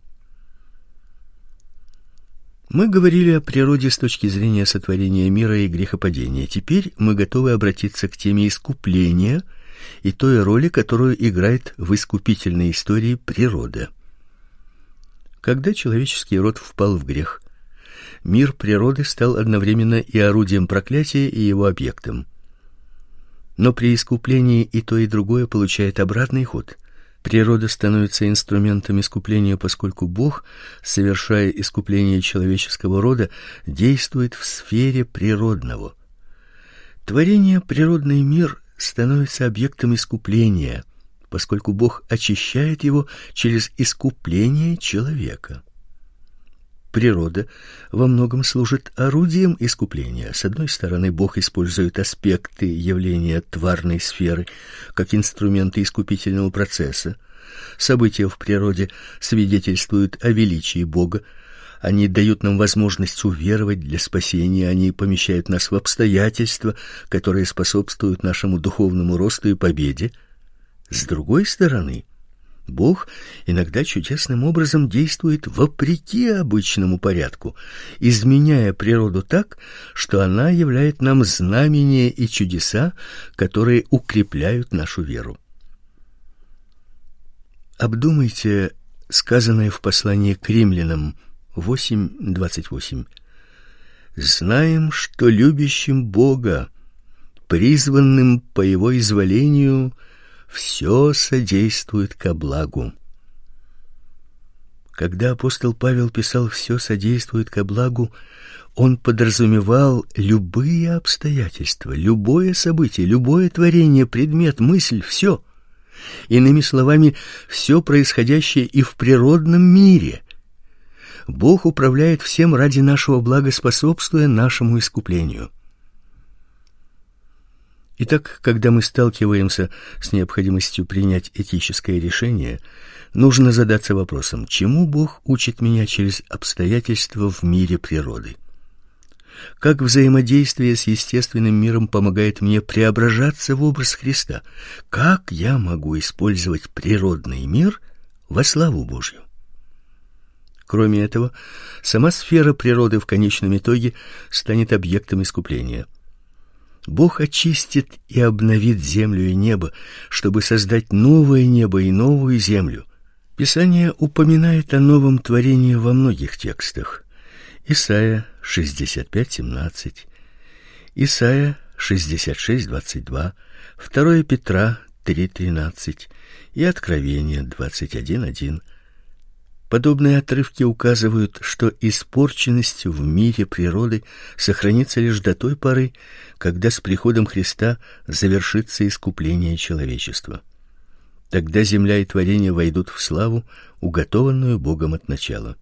Мы говорили о природе с точки зрения сотворения мира и грехопадения. Теперь мы готовы обратиться к теме искупления и той роли, которую играет в искупительной истории природа. Когда человеческий род впал в грех, мир природы стал одновременно и орудием проклятия, и его объектом. Но при искуплении и то, и другое получает обратный ход. Природа становится инструментом искупления, поскольку Бог, совершая искупление человеческого рода, действует в сфере природного. Творение, природный мир, становится объектом искупления, поскольку Бог очищает его через искупление человека. Природа во многом служит орудием искупления. С одной стороны, Бог использует аспекты явления тварной сферы как инструменты искупительного процесса. События в природе свидетельствуют о величии Бога. Они дают нам возможность уверовать для спасения, они помещают нас в обстоятельства, которые способствуют нашему духовному росту и победе. С другой стороны, Бог иногда чудесным образом действует вопреки обычному порядку, изменяя природу так, что она являет нам знамения и чудеса, которые укрепляют нашу веру. Обдумайте сказанное в послании к Римлянам 8:28. «Знаем, что любящим Бога, призванным по Его изволению, все содействует ко благу». Когда апостол Павел писал «все содействует ко благу», он подразумевал любые обстоятельства, любое событие, любое творение, предмет, мысль, все. Иными словами, все происходящее и в природном мире. Бог управляет всем ради нашего блага, способствуя нашему искуплению. Итак, когда мы сталкиваемся с необходимостью принять этическое решение, нужно задаться вопросом: чему Бог учит меня через обстоятельства в мире природы? Как взаимодействие с естественным миром помогает мне преображаться в образ Христа? Как я могу использовать природный мир во славу Божью? Кроме этого, сама сфера природы в конечном итоге станет объектом искупления. Бог очистит и обновит землю и небо, чтобы создать новое небо и новую землю. Писание упоминает о новом творении во многих текстах. Исайя 65:17, Исайя 66:22, 2 Петра 3:13 и Откровение 21:1. Подобные отрывки указывают, что испорченность в мире природы сохранится лишь до той поры, когда с приходом Христа завершится искупление человечества. Тогда земля и творение войдут в славу, уготованную Богом от начала.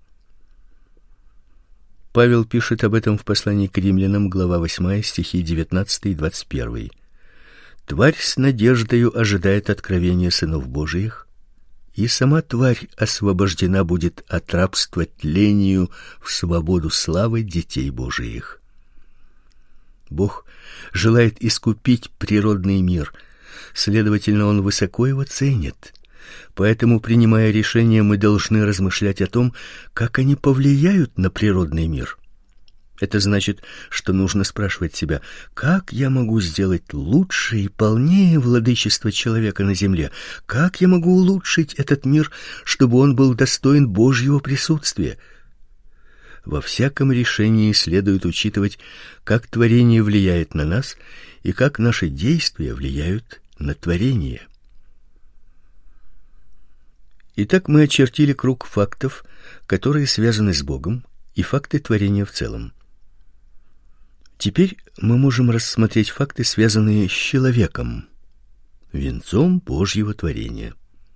Павел пишет об этом в послании к Римлянам, глава 8, стихи 19 и 21. Тварь с надеждою ожидает откровения сынов Божиих, и сама тварь освобождена будет от рабства тлению в свободу славы детей Божиих. Бог желает искупить природный мир, следовательно, он высоко его ценит. Поэтому, принимая решения, мы должны размышлять о том, как они повлияют на природный мир. Это значит, что нужно спрашивать себя: как я могу сделать лучше и полнее владычество человека на земле? Как я могу улучшить этот мир, чтобы он был достоин Божьего присутствия? Во всяком решении следует учитывать, как творение влияет на нас и как наши действия влияют на творение. Итак, мы очертили круг фактов, которые связаны с Богом, и факты творения в целом. Теперь мы можем рассмотреть факты, связанные с человеком, венцом Божьего творения.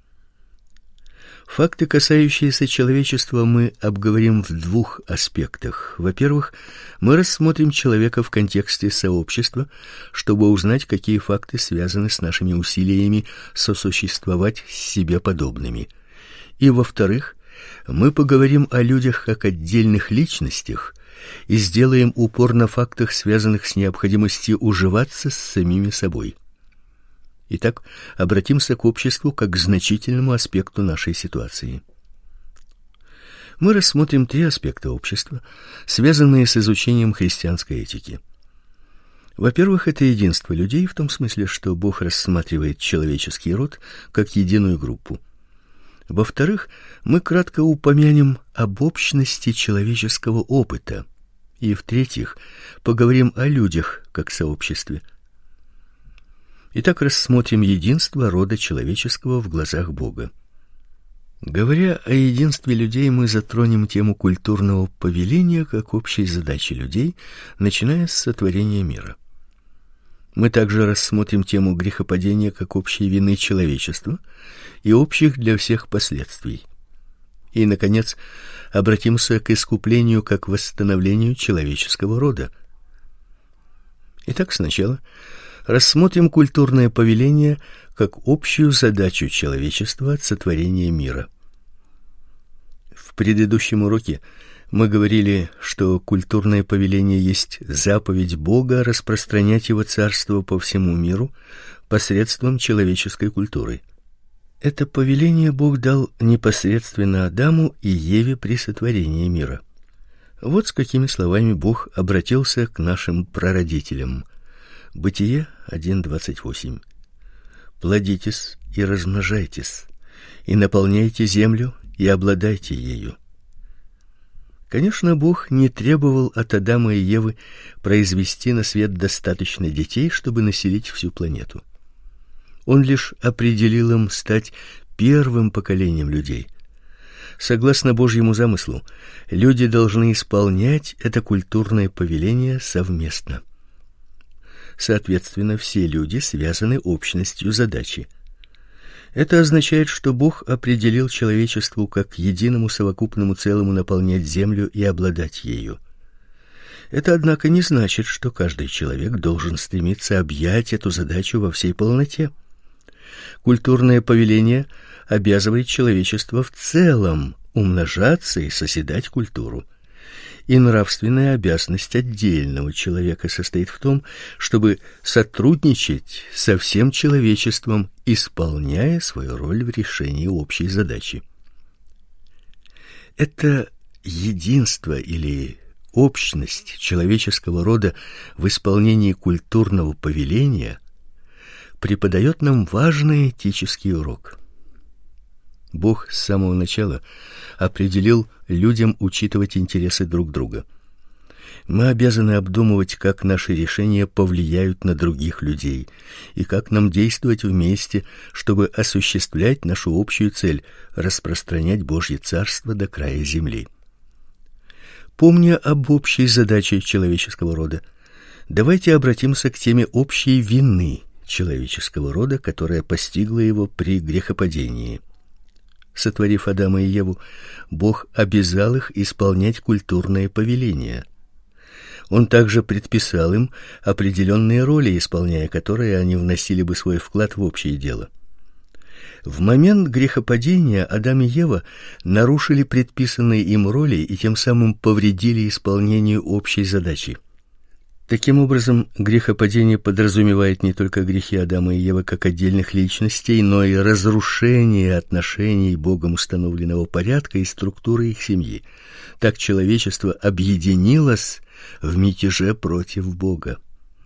Факты, касающиеся человечества, мы обговорим в двух аспектах. Во-первых, мы рассмотрим человека в контексте сообщества, чтобы узнать, какие факты связаны с нашими усилиями сосуществовать с себе подобными. И во-вторых, мы поговорим о людях как отдельных личностях и сделаем упор на фактах, связанных с необходимостью уживаться с самими собой. Итак, обратимся к обществу как к значительному аспекту нашей ситуации. Мы рассмотрим три аспекта общества, связанные с изучением христианской этики. Во-первых, это единство людей, в том смысле, что Бог рассматривает человеческий род как единую группу. Во-вторых, мы кратко упомянем об общности человеческого опыта. И в-третьих, поговорим о людях как сообществе. Итак, рассмотрим единство рода человеческого в глазах Бога. Говоря о единстве людей, мы затронем тему культурного повеления как общей задачи людей, начиная с сотворения мира. Мы также рассмотрим тему грехопадения как общей вины человечества и общих для всех последствий. И, наконец, обратимся к искуплению как восстановлению человеческого рода. Итак, сначала рассмотрим культурное повеление как общую задачу человечества от сотворения мира. В предыдущем уроке мы говорили, что культурное повеление есть заповедь Бога распространять его царство по всему миру посредством человеческой культуры. Это повеление Бог дал непосредственно Адаму и Еве при сотворении мира. Вот с какими словами Бог обратился к нашим прародителям. Бытие 1:28. «Плодитесь и размножайтесь, и наполняйте землю, и обладайте ею». Конечно, Бог не требовал от Адама и Евы произвести на свет достаточно детей, чтобы населить всю планету. Он лишь определил им стать первым поколением людей. Согласно Божьему замыслу, люди должны исполнять это культурное повеление совместно. Соответственно, все люди связаны общностью задачи. Это означает, что Бог определил человечеству как единому совокупному целому наполнять землю и обладать ею. Это, однако, не значит, что каждый человек должен стремиться объять эту задачу во всей полноте. Культурное повеление обязывает человечество в целом умножаться и созидать культуру. И нравственная обязанность отдельного человека состоит в том, чтобы сотрудничать со всем человечеством, исполняя свою роль в решении общей задачи. Это единство или общность человеческого рода в исполнении культурного повеления преподает нам важный этический урок. Бог с самого начала определил людям учитывать интересы друг друга. Мы обязаны обдумывать, как наши решения повлияют на других людей и как нам действовать вместе, чтобы осуществлять нашу общую цель распространять Божье царство до края земли. Помня об общей задаче человеческого рода, давайте обратимся к теме общей вины человеческого рода, которая постигла его при грехопадении. Сотворив Адама и Еву, Бог обязал их исполнять культурные повеления. Он также предписал им определенные роли, исполняя которые они вносили бы свой вклад в общее дело. В момент грехопадения Адам и Ева нарушили предписанные им роли и тем самым повредили исполнению общей задачи. Таким образом, грехопадение подразумевает не только грехи Адама и Евы как отдельных личностей, но и разрушение отношений Богом установленного порядка и структуры их семьи. Так человечество объединилось в мятеже против Бога.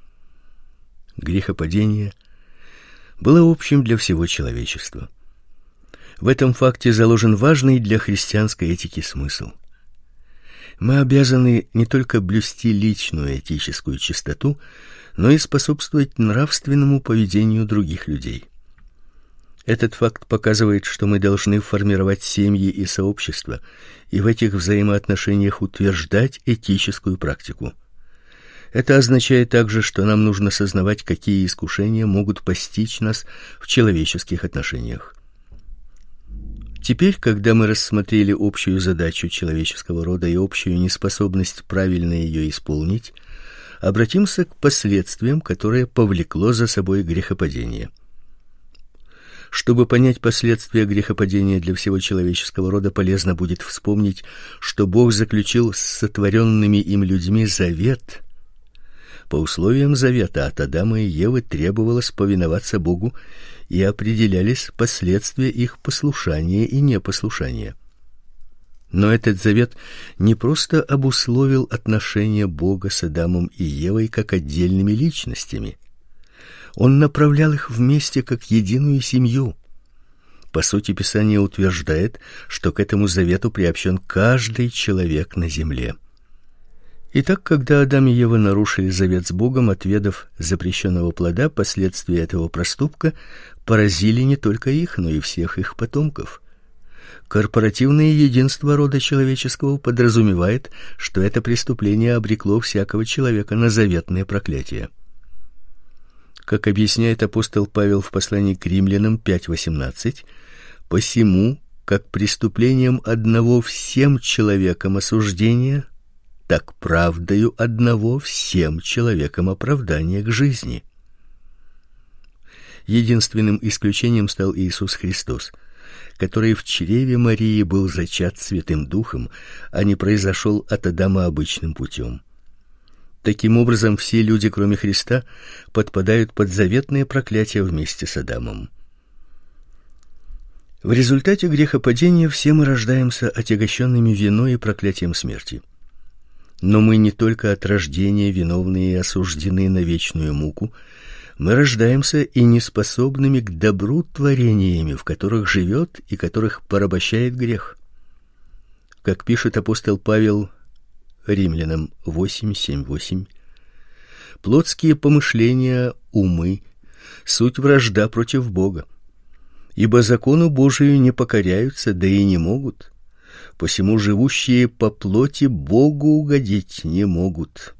Грехопадение было общим для всего человечества. В этом факте заложен важный для христианской этики смысл. Мы обязаны не только блюсти личную этическую чистоту, но и способствовать нравственному поведению других людей. Этот факт показывает, что мы должны формировать семьи и сообщества, и в этих взаимоотношениях утверждать этическую практику. Это означает также, что нам нужно сознавать, какие искушения могут постичь нас в человеческих отношениях. Теперь, когда мы рассмотрели общую задачу человеческого рода и общую неспособность правильно ее исполнить, обратимся к последствиям, которые повлекло за собой грехопадение. Чтобы понять последствия грехопадения для всего человеческого рода, полезно будет вспомнить, что Бог заключил с сотворенными им людьми завет. По условиям завета от Адама и Евы требовалось повиноваться Богу, и определялись последствия их послушания и непослушания. Но этот завет не просто обусловил отношения Бога с Адамом и Евой как отдельными личностями. Он направлял их вместе как единую семью. По сути, Писание утверждает, что к этому завету приобщен каждый человек на земле. Итак, когда Адам и Ева нарушили завет с Богом, отведав запрещенного плода, последствия этого проступка поразили не только их, но и всех их потомков. Корпоративное единство рода человеческого подразумевает, что это преступление обрекло всякого человека на заветное проклятие. Как объясняет апостол Павел в послании к Римлянам 5:18, посему, как преступлением одного всем человекам осуждение, так правдою одного всем человекам оправдание к жизни. Единственным исключением стал Иисус Христос, который в чреве Марии был зачат Святым Духом, а не произошел от Адама обычным путем. Таким образом, все люди, кроме Христа, подпадают под заветное проклятие вместе с Адамом. В результате грехопадения все мы рождаемся отягощенными виной и проклятием смерти. Но мы не только от рождения виновные и осуждены на вечную муку, мы рождаемся и неспособными к добру творениями, в которых живет и которых порабощает грех. Как пишет апостол Павел Римлянам 8:7-8, плотские помышления, умы, суть вражда против Бога, ибо закону Божию не покоряются, да и не могут. Посему живущие по плоти Богу угодить не могут.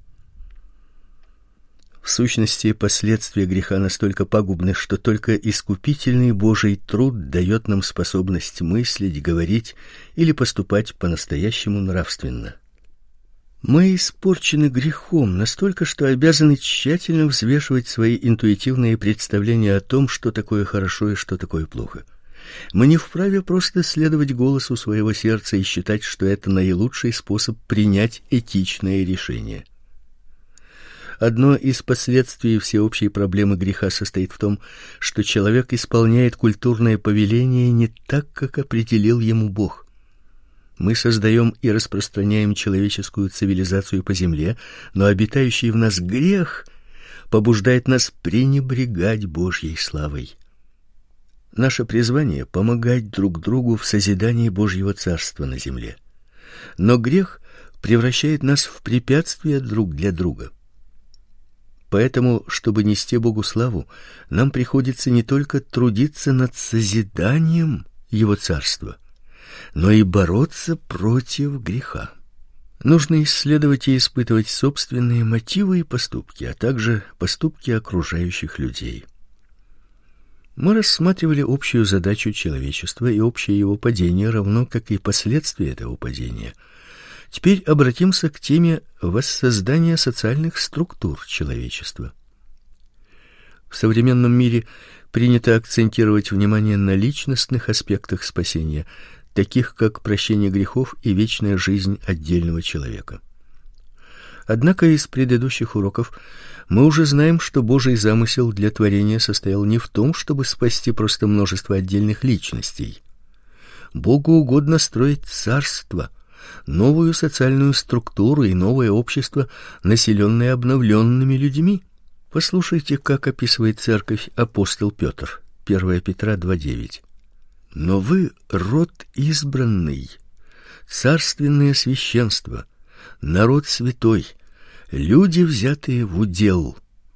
В сущности, последствия греха настолько пагубны, что только искупительный Божий труд дает нам способность мыслить, говорить или поступать по-настоящему нравственно. Мы испорчены грехом настолько, что обязаны тщательно взвешивать свои интуитивные представления о том, что такое хорошо и что такое плохо. Мы не вправе просто следовать голосу своего сердца и считать, что это наилучший способ принять этичное решение. Одно из последствий всеобщей проблемы греха состоит в том, что человек исполняет культурное повеление не так, как определил ему Бог. Мы создаем и распространяем человеческую цивилизацию по земле, но обитающий в нас грех побуждает нас пренебрегать Божьей славой. Наше призвание — помогать друг другу в созидании Божьего Царства на земле. Но грех превращает нас в препятствия друг для друга. Поэтому, чтобы нести Богу славу, нам приходится не только трудиться над созиданием Его Царства, но и бороться против греха. Нужно исследовать и испытывать собственные мотивы и поступки, а также поступки окружающих людей. Мы рассматривали общую задачу человечества и общее его падение, равно как и последствия этого падения. Теперь обратимся к теме воссоздания социальных структур человечества. В современном мире принято акцентировать внимание на личностных аспектах спасения, таких как прощение грехов и вечная жизнь отдельного человека. Однако из предыдущих уроков мы уже знаем, что Божий замысел для творения состоял не в том, чтобы спасти просто множество отдельных личностей. Богу угодно строить царство, новую социальную структуру и новое общество, населенное обновленными людьми. Послушайте, как описывает церковь апостол Петр. 1 Петра 2:9. Но вы род избранный, царственное священство, народ святой, люди, взятые в удел.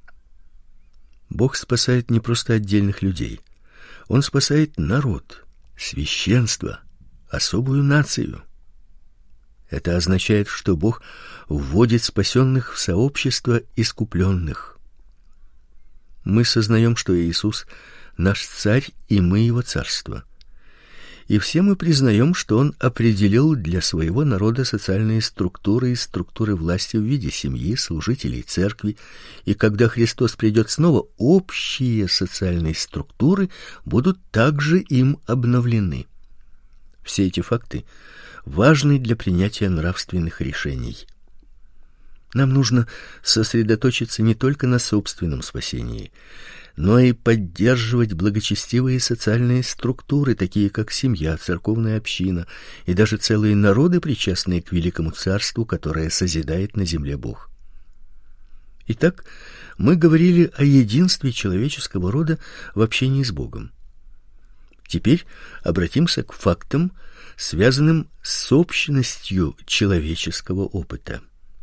Бог спасает не просто отдельных людей. Он спасает народ, священство, особую нацию. Это означает, что Бог вводит спасенных в сообщество искупленных. Мы сознаем, что Иисус — наш царь, и мы его царство. И все мы признаем, что он определил для своего народа социальные структуры и структуры власти в виде семьи, служителей церкви, и когда Христос придет снова, общие социальные структуры будут также им обновлены. Все эти факты важны для принятия нравственных решений. Нам нужно сосредоточиться не только на собственном спасении, но и поддерживать благочестивые социальные структуры, такие как семья, церковная община и даже целые народы, причастные к великому царству, которое созидает на земле Бог. Итак, мы говорили о единстве человеческого рода в общении с Богом. Теперь обратимся к фактам, связанным с общностью человеческого опыта.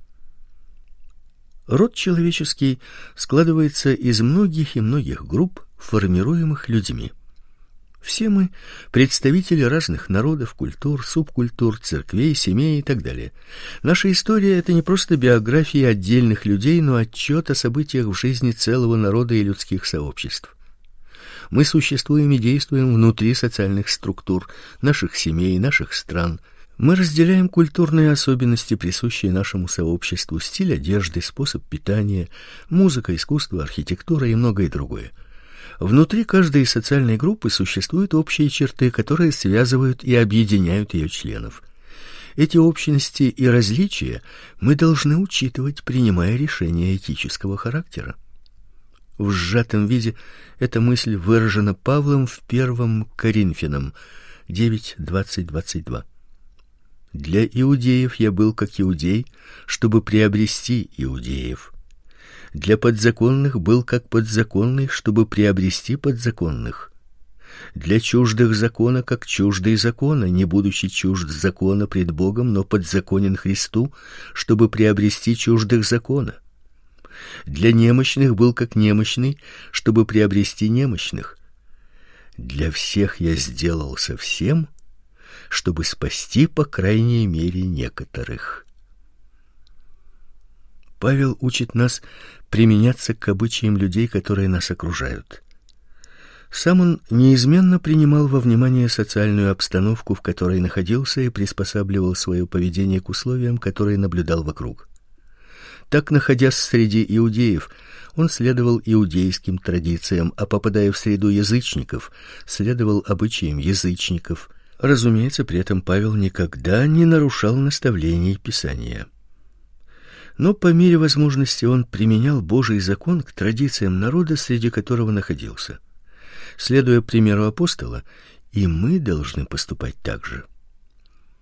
Род человеческий складывается из многих и многих групп, формируемых людьми. Все мы представители разных народов, культур, субкультур, церквей, семей и так далее. Наша история — это не просто биографии отдельных людей, но отчет о событиях в жизни целого народа и людских сообществ. Мы существуем и действуем внутри социальных структур наших семей, наших стран. Мы разделяем культурные особенности, присущие нашему сообществу: стиль одежды, способ питания, музыка, искусство, архитектура и многое другое. Внутри каждой социальной группы существуют общие черты, которые связывают и объединяют ее членов. Эти общности и различия мы должны учитывать, принимая решения этического характера. В сжатом виде эта мысль выражена Павлом в 1 Коринфянам 9:20-22. «Для иудеев я был как иудей, чтобы приобрести иудеев. Для подзаконных был как подзаконный, чтобы приобрести подзаконных. Для чуждых закона как чуждый закона, не будучи чужд закона пред Богом, но подзаконен Христу, чтобы приобрести чуждых закона. Для немощных был как немощный, чтобы приобрести немощных. Для всех я сделался всем, чтобы спасти, по крайней мере, некоторых». Павел учит нас применяться к обычаям людей, которые нас окружают. Сам он неизменно принимал во внимание социальную обстановку, в которой находился, и приспосабливал свое поведение к условиям, которые наблюдал вокруг. Так, находясь среди иудеев, он следовал иудейским традициям, а попадая в среду язычников, следовал обычаям язычников. Разумеется, при этом Павел никогда не нарушал наставлений Писания. Но по мере возможности он применял Божий закон к традициям народа, среди которого находился. Следуя примеру апостола, и мы должны поступать так же.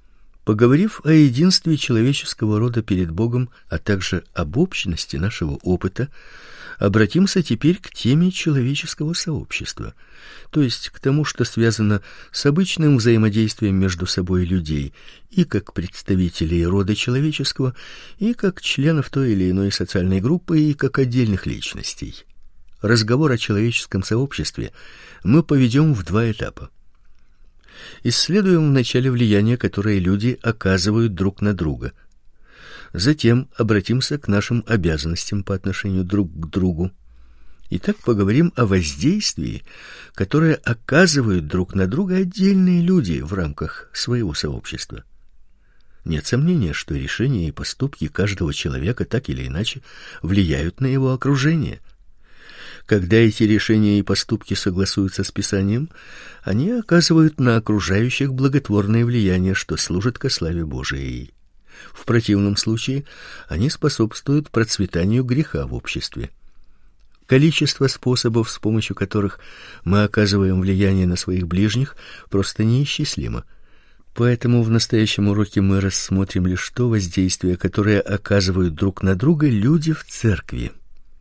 Поговорив о единстве человеческого рода перед Богом, а также об общности нашего опыта, обратимся теперь к теме человеческого сообщества, то есть к тому, что связано с обычным взаимодействием между собой людей, и как представителей рода человеческого, и как членов той или иной социальной группы, и как отдельных личностей. Разговор о человеческом сообществе мы поведем в два этапа. Исследуем вначале влияние, которое люди оказывают друг на друга. Затем обратимся к нашим обязанностям по отношению друг к другу. Итак, поговорим о воздействии, которое оказывают друг на друга отдельные люди в рамках своего сообщества. Нет сомнения, что решения и поступки каждого человека так или иначе влияют на его окружение. Когда эти решения и поступки согласуются с Писанием, они оказывают на окружающих благотворное влияние, что служит ко славе Божией. В противном случае они способствуют процветанию греха в обществе. Количество способов, с помощью которых мы оказываем влияние на своих ближних, просто неисчислимо. Поэтому в настоящем уроке мы рассмотрим лишь то воздействие, которое оказывают друг на друга люди в церкви.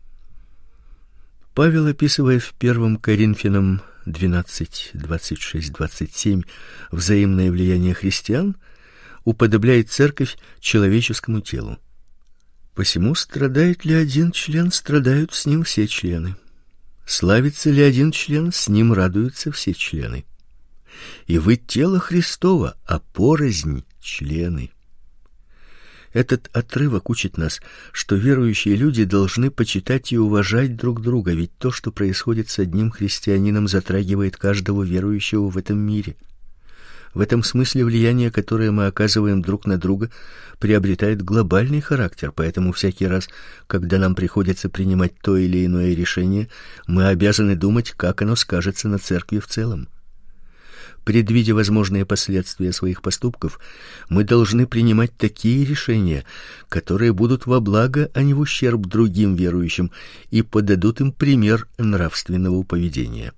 Павел, описывая в 1 Коринфянам 12, 26, 27 взаимное влияние христиан, уподобляет церковь человеческому телу. Посему страдает ли один член, страдают с ним все члены. Славится ли один член, с ним радуются все члены. И вы тело Христово, а порознь члены. Этот отрывок учит нас, что верующие люди должны почитать и уважать друг друга, ведь то, что происходит с одним христианином, затрагивает каждого верующего в этом мире. В этом смысле влияние, которое мы оказываем друг на друга, приобретает глобальный характер, поэтому всякий раз, когда нам приходится принимать то или иное решение, мы обязаны думать, как оно скажется на церкви в целом. Предвидя возможные последствия своих поступков, мы должны принимать такие решения, которые будут во благо, а не в ущерб другим верующим, и подадут им пример нравственного поведения.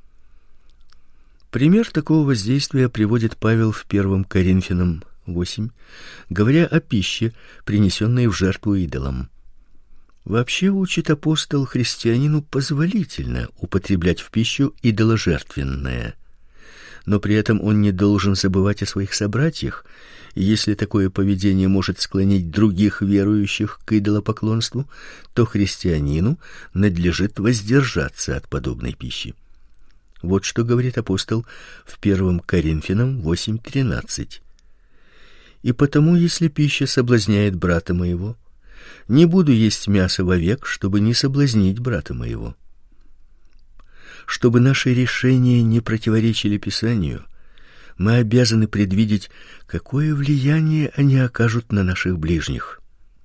Пример такого воздействия приводит Павел в 1 Коринфянам 8, говоря о пище, принесенной в жертву идолам. Вообще, учит апостол, христианину позволительно употреблять в пищу идоложертвенное, но при этом он не должен забывать о своих собратьях, и если такое поведение может склонить других верующих к идолопоклонству, то христианину надлежит воздержаться от подобной пищи. Вот что говорит апостол в 1 Коринфянам 8:13. «И потому, если пища соблазняет брата моего, не буду есть мясо вовек, чтобы не соблазнить брата моего». Чтобы наши решения не противоречили Писанию, мы обязаны предвидеть, какое влияние они окажут на наших ближних.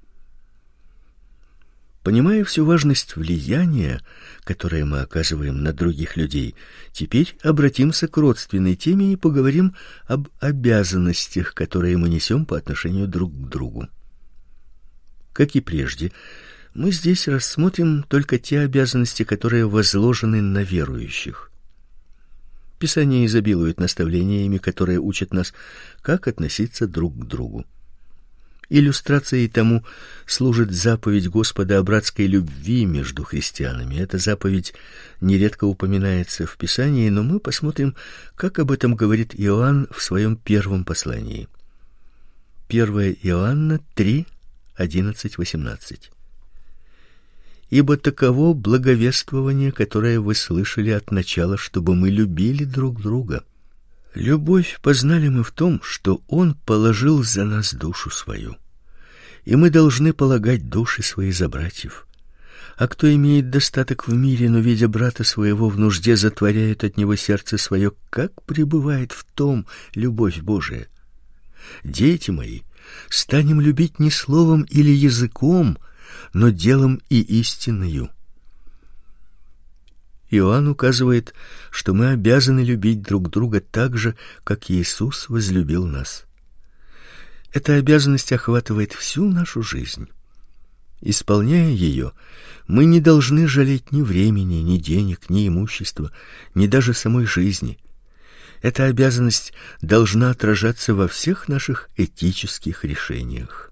Понимая всю важность влияния, которое мы оказываем на других людей, теперь обратимся к родственной теме и поговорим об обязанностях, которые мы несем по отношению друг к другу. Как и прежде, мы здесь рассмотрим только те обязанности, которые возложены на верующих. Писание изобилует наставлениями, которые учат нас, как относиться друг к другу. Иллюстрацией тому служит заповедь Господа о братской любви между христианами. Эта заповедь нередко упоминается в Писании, но мы посмотрим, как об этом говорит Иоанн в своем первом послании. 1 Иоанна 3, 11, 18. «Ибо таково благовествование, которое вы слышали от начала, чтобы мы любили друг друга. Любовь познали мы в том, что Он положил за нас душу свою, и мы должны полагать души свои за братьев. А кто имеет достаток в мире, но, видя брата своего в нужде, затворяет от него сердце свое, как пребывает в том любовь Божия? Дети мои, станем любить не словом или языком, но делом и истинною». Иоанн указывает, что мы обязаны любить друг друга так же, как Иисус возлюбил нас. Эта обязанность охватывает всю нашу жизнь. Исполняя ее, мы не должны жалеть ни времени, ни денег, ни имущества, ни даже самой жизни. Эта обязанность должна отражаться во всех наших этических решениях.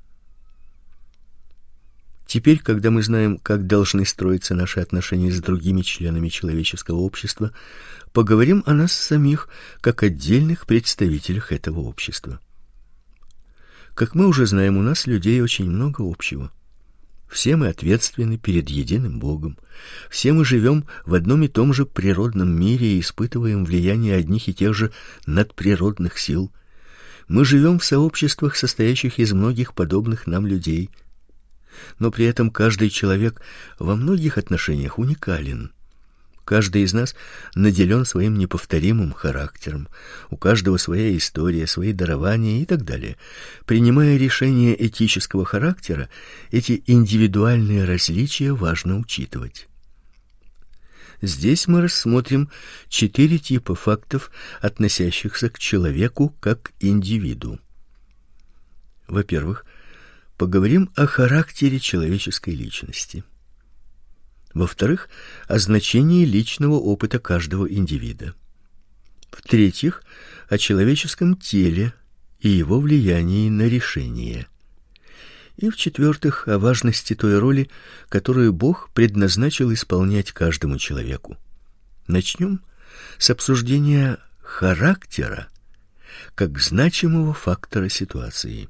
Теперь, когда мы знаем, как должны строиться наши отношения с другими членами человеческого общества, поговорим о нас самих, как отдельных представителях этого общества. Как мы уже знаем, у нас, людей, очень много общего. Все мы ответственны перед единым Богом. Все мы живем в одном и том же природном мире и испытываем влияние одних и тех же надприродных сил. Мы живем в сообществах, состоящих из многих подобных нам людей. Но при этом каждый человек во многих отношениях уникален. Каждый из нас наделен своим неповторимым характером, у каждого своя история, свои дарования и так далее. Принимая решения этического характера, эти индивидуальные различия важно учитывать. Здесь мы рассмотрим 4 типа фактов, относящихся к человеку как индивиду. Во-первых, поговорим о характере человеческой личности. Во-вторых, о значении личного опыта каждого индивида. В-третьих, о человеческом теле и его влиянии на решения. И в-четвертых, о важности той роли, которую Бог предназначил исполнять каждому человеку. Начнем с обсуждения характера как значимого фактора ситуации.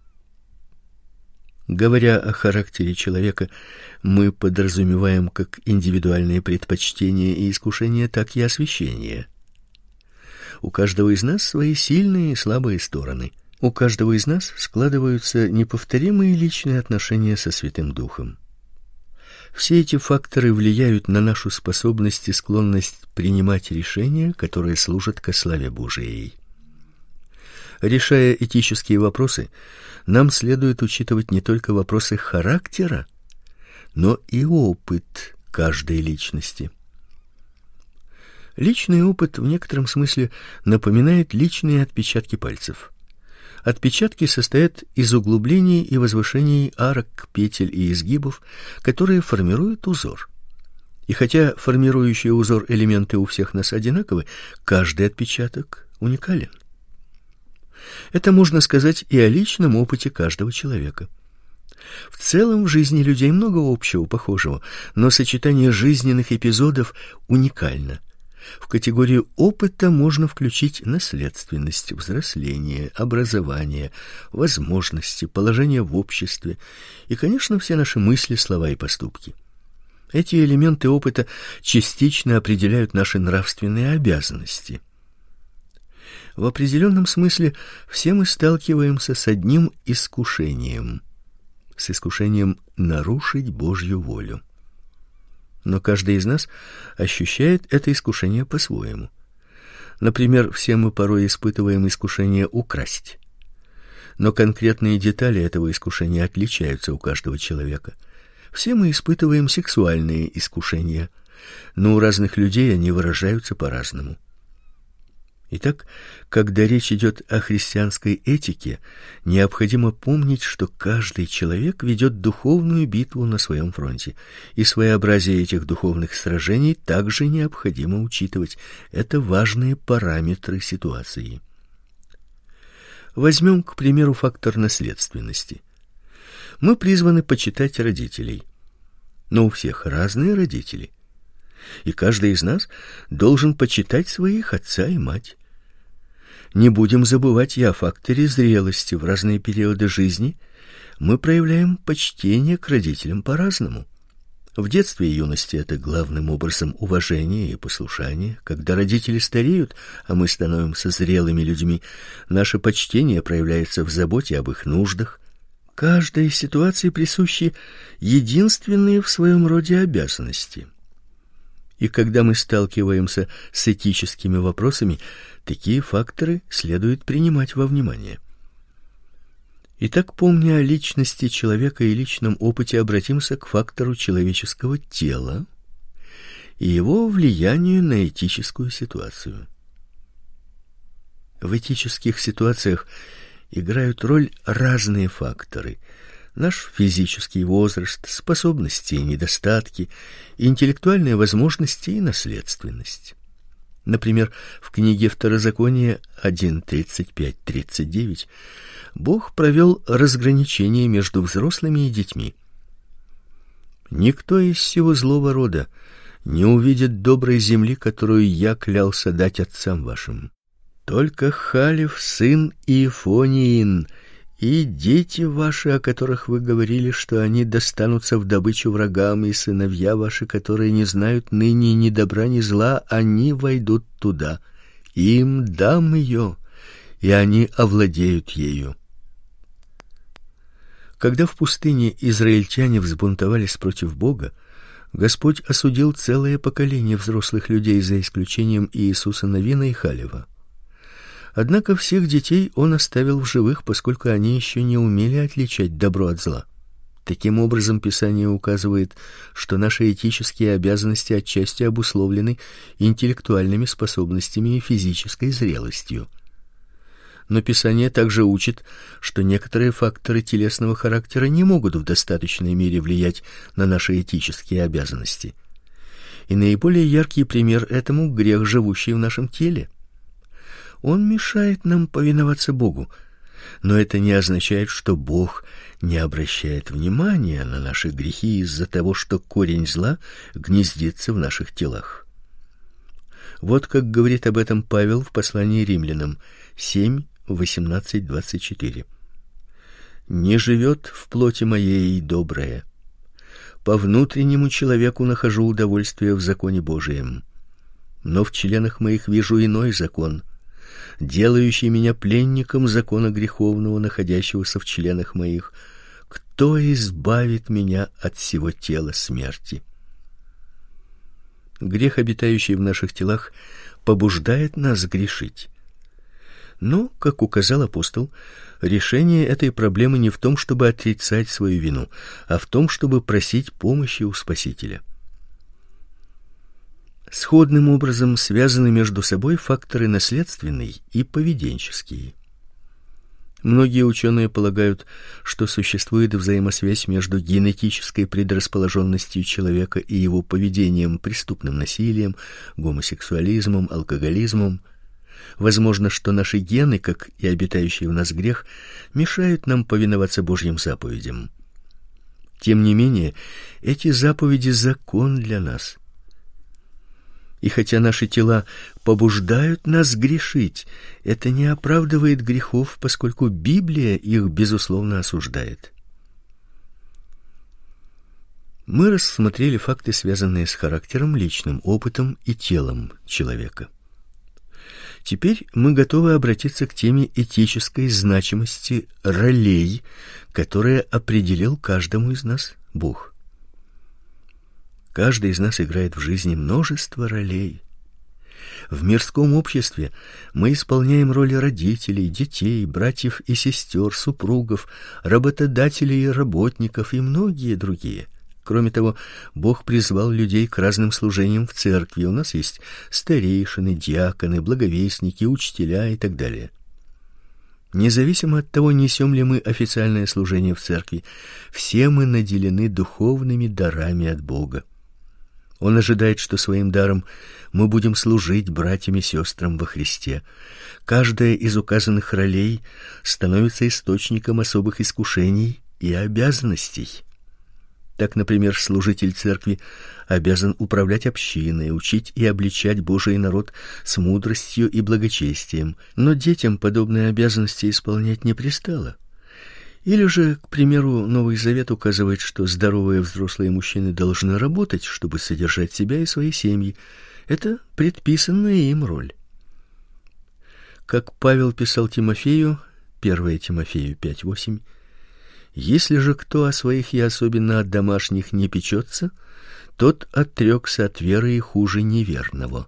Говоря о характере человека, мы подразумеваем как индивидуальные предпочтения и искушения, так и освящение. У каждого из нас свои сильные и слабые стороны. У каждого из нас складываются неповторимые личные отношения со Святым Духом. Все эти факторы влияют на нашу способность и склонность принимать решения, которые служат ко славе Божией. Решая этические вопросы, нам следует учитывать не только вопросы характера, но и опыт каждой личности. Личный опыт в некотором смысле напоминает личные отпечатки пальцев. Отпечатки состоят из углублений и возвышений арок, петель и изгибов, которые формируют узор. И хотя формирующие узор элементы у всех нас одинаковы, каждый отпечаток уникален. Это можно сказать и о личном опыте каждого человека. В целом в жизни людей много общего, похожего, но сочетание жизненных эпизодов уникально. В категорию опыта можно включить наследственность, взросление, образование, возможности, положение в обществе и, конечно, все наши мысли, слова и поступки. Эти элементы опыта частично определяют наши нравственные обязанности. В определенном смысле все мы сталкиваемся с одним искушением, с искушением нарушить Божью волю. Но каждый из нас ощущает это искушение по-своему. Например, все мы порой испытываем искушение украсть. Но конкретные детали этого искушения отличаются у каждого человека. Все мы испытываем сексуальные искушения, но у разных людей они выражаются по-разному. Итак, когда речь идет о христианской этике, необходимо помнить, что каждый человек ведет духовную битву на своем фронте, и своеобразие этих духовных сражений также необходимо учитывать. Это важные параметры ситуации. Возьмем, к примеру, фактор наследственности. Мы призваны почитать родителей, но у всех разные родители, и каждый из нас должен почитать своих отца и мать. Не будем забывать и о факторе зрелости. В разные периоды жизни мы проявляем почтение к родителям по-разному. В детстве и юности это главным образом уважение и послушание. Когда родители стареют, а мы становимся зрелыми людьми, наше почтение проявляется в заботе об их нуждах. Каждой ситуации присущи единственные в своем роде обязанности. И когда мы сталкиваемся с этическими вопросами, такие факторы следует принимать во внимание. Итак, помня о личности человека и личном опыте, обратимся к фактору человеческого тела и его влиянию на этическую ситуацию. В этических ситуациях играют роль разные факторы: наш физический возраст, способности и недостатки, интеллектуальные возможности и наследственность. Например, в книге Второзакония 1:35-39 Бог провел разграничение между взрослыми и детьми. Никто из всего злого рода не увидит доброй земли, которую я клялся дать отцам вашим. Только Халев, сын Иефониин, и дети ваши, о которых вы говорили, что они достанутся в добычу врагам, и сыновья ваши, которые не знают ныне ни добра, ни зла, они войдут туда. Им дам ее, и они овладеют ею. Когда в пустыне израильтяне взбунтовались против Бога, Господь осудил целое поколение взрослых людей, за исключением Иисуса Навина и Халева. Однако всех детей он оставил в живых, поскольку они еще не умели отличать добро от зла. Таким образом, Писание указывает, что наши этические обязанности отчасти обусловлены интеллектуальными способностями и физической зрелостью. Но Писание также учит, что некоторые факторы телесного характера не могут в достаточной мере влиять на наши этические обязанности. И наиболее яркий пример этому — грех, живущий в нашем теле. Он мешает нам повиноваться Богу, но это не означает, что Бог не обращает внимания на наши грехи из-за того, что корень зла гнездится в наших телах. Вот как говорит об этом Павел в послании Римлянам 7:18-24. «Не живет в плоти моей доброе. По внутреннему человеку нахожу удовольствие в законе Божием. Но в членах моих вижу иной закон, делающий меня пленником закона греховного, находящегося в членах моих. Кто избавит меня от сего тела смерти?» Грех, обитающий в наших телах, побуждает нас грешить. Но, как указал апостол, решение этой проблемы не в том, чтобы отрицать свою вину, а в том, чтобы просить помощи у Спасителя. Сходным образом связаны между собой факторы наследственный и поведенческий. Многие ученые полагают, что существует взаимосвязь между генетической предрасположенностью человека и его поведением, преступным насилием, гомосексуализмом, алкоголизмом. Возможно, что наши гены, как и обитающий в нас грех, мешают нам повиноваться Божьим заповедям. Тем не менее, эти заповеди — закон для нас. И хотя наши тела побуждают нас грешить, это не оправдывает грехов, поскольку Библия их, безусловно, осуждает. Мы рассмотрели факты, связанные с характером, личным опытом и телом человека. Теперь мы готовы обратиться к теме этической значимости ролей, которые определил каждому из нас Бог. Каждый из нас играет в жизни множество ролей. В мирском обществе мы исполняем роли родителей, детей, братьев и сестер, супругов, работодателей и работников и многие другие. Кроме того, Бог призвал людей к разным служениям в церкви. У нас есть старейшины, диаконы, благовестники, учителя и так далее. Независимо от того, несем ли мы официальное служение в церкви, все мы наделены духовными дарами от Бога. Он ожидает, что своим даром мы будем служить братьям и сестрам во Христе. Каждая из указанных ролей становится источником особых искушений и обязанностей. Так, например, служитель церкви обязан управлять общиной, учить и обличать Божий народ с мудростью и благочестием, но детям подобные обязанности исполнять не пристало. Или же, к примеру, Новый Завет указывает, что здоровые взрослые мужчины должны работать, чтобы содержать себя и свои семьи. Это предписанная им роль. Как Павел писал Тимофею, 1 Тимофею 5:8, «Если же кто о своих и особенно от домашних не печется, тот отрекся от веры и хуже неверного».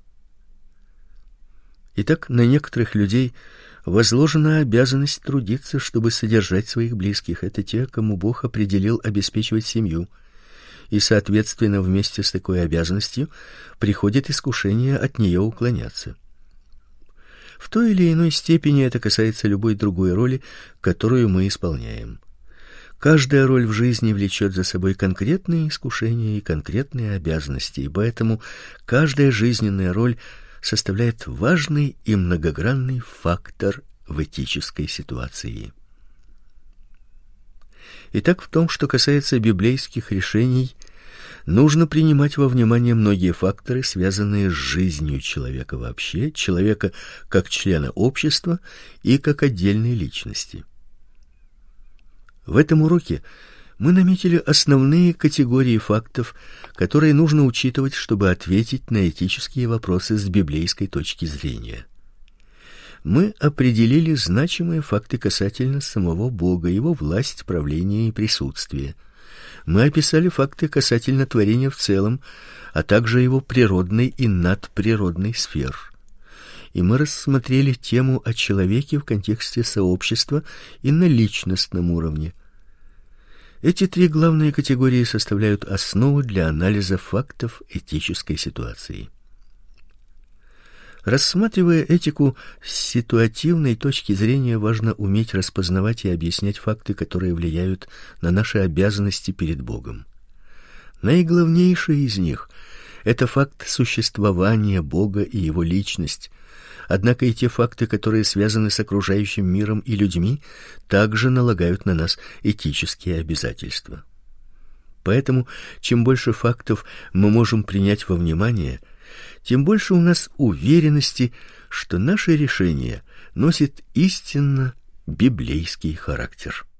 Итак, на некоторых людей возложена обязанность трудиться, чтобы содержать своих близких. Это те, кому Бог определил обеспечивать семью. И, соответственно, вместе с такой обязанностью приходит искушение от нее уклоняться. В той или иной степени это касается любой другой роли, которую мы исполняем. Каждая роль в жизни влечет за собой конкретные искушения и конкретные обязанности, и поэтому каждая жизненная роль составляет важный и многогранный фактор в этической ситуации. Итак, в том, что касается библейских решений, нужно принимать во внимание многие факторы, связанные с жизнью человека вообще, человека как члена общества и как отдельной личности. В этом уроке мы наметили основные категории фактов, которые нужно учитывать, чтобы ответить на этические вопросы с библейской точки зрения. Мы определили значимые факты касательно самого Бога, его власть, правление и присутствие. Мы описали факты касательно творения в целом, а также его природной и надприродной сфер. И мы рассмотрели тему о человеке в контексте сообщества и на личностном уровне. Эти три главные категории составляют основу для анализа фактов этической ситуации. Рассматривая этику с ситуативной точки зрения, важно уметь распознавать и объяснять факты, которые влияют на наши обязанности перед Богом. Наиглавнейший из них — это факт существования Бога и его личность. Однако и те факты, которые связаны с окружающим миром и людьми, также налагают на нас этические обязательства. Поэтому, чем больше фактов мы можем принять во внимание, тем больше у нас уверенности, что наше решение носит истинно библейский характер.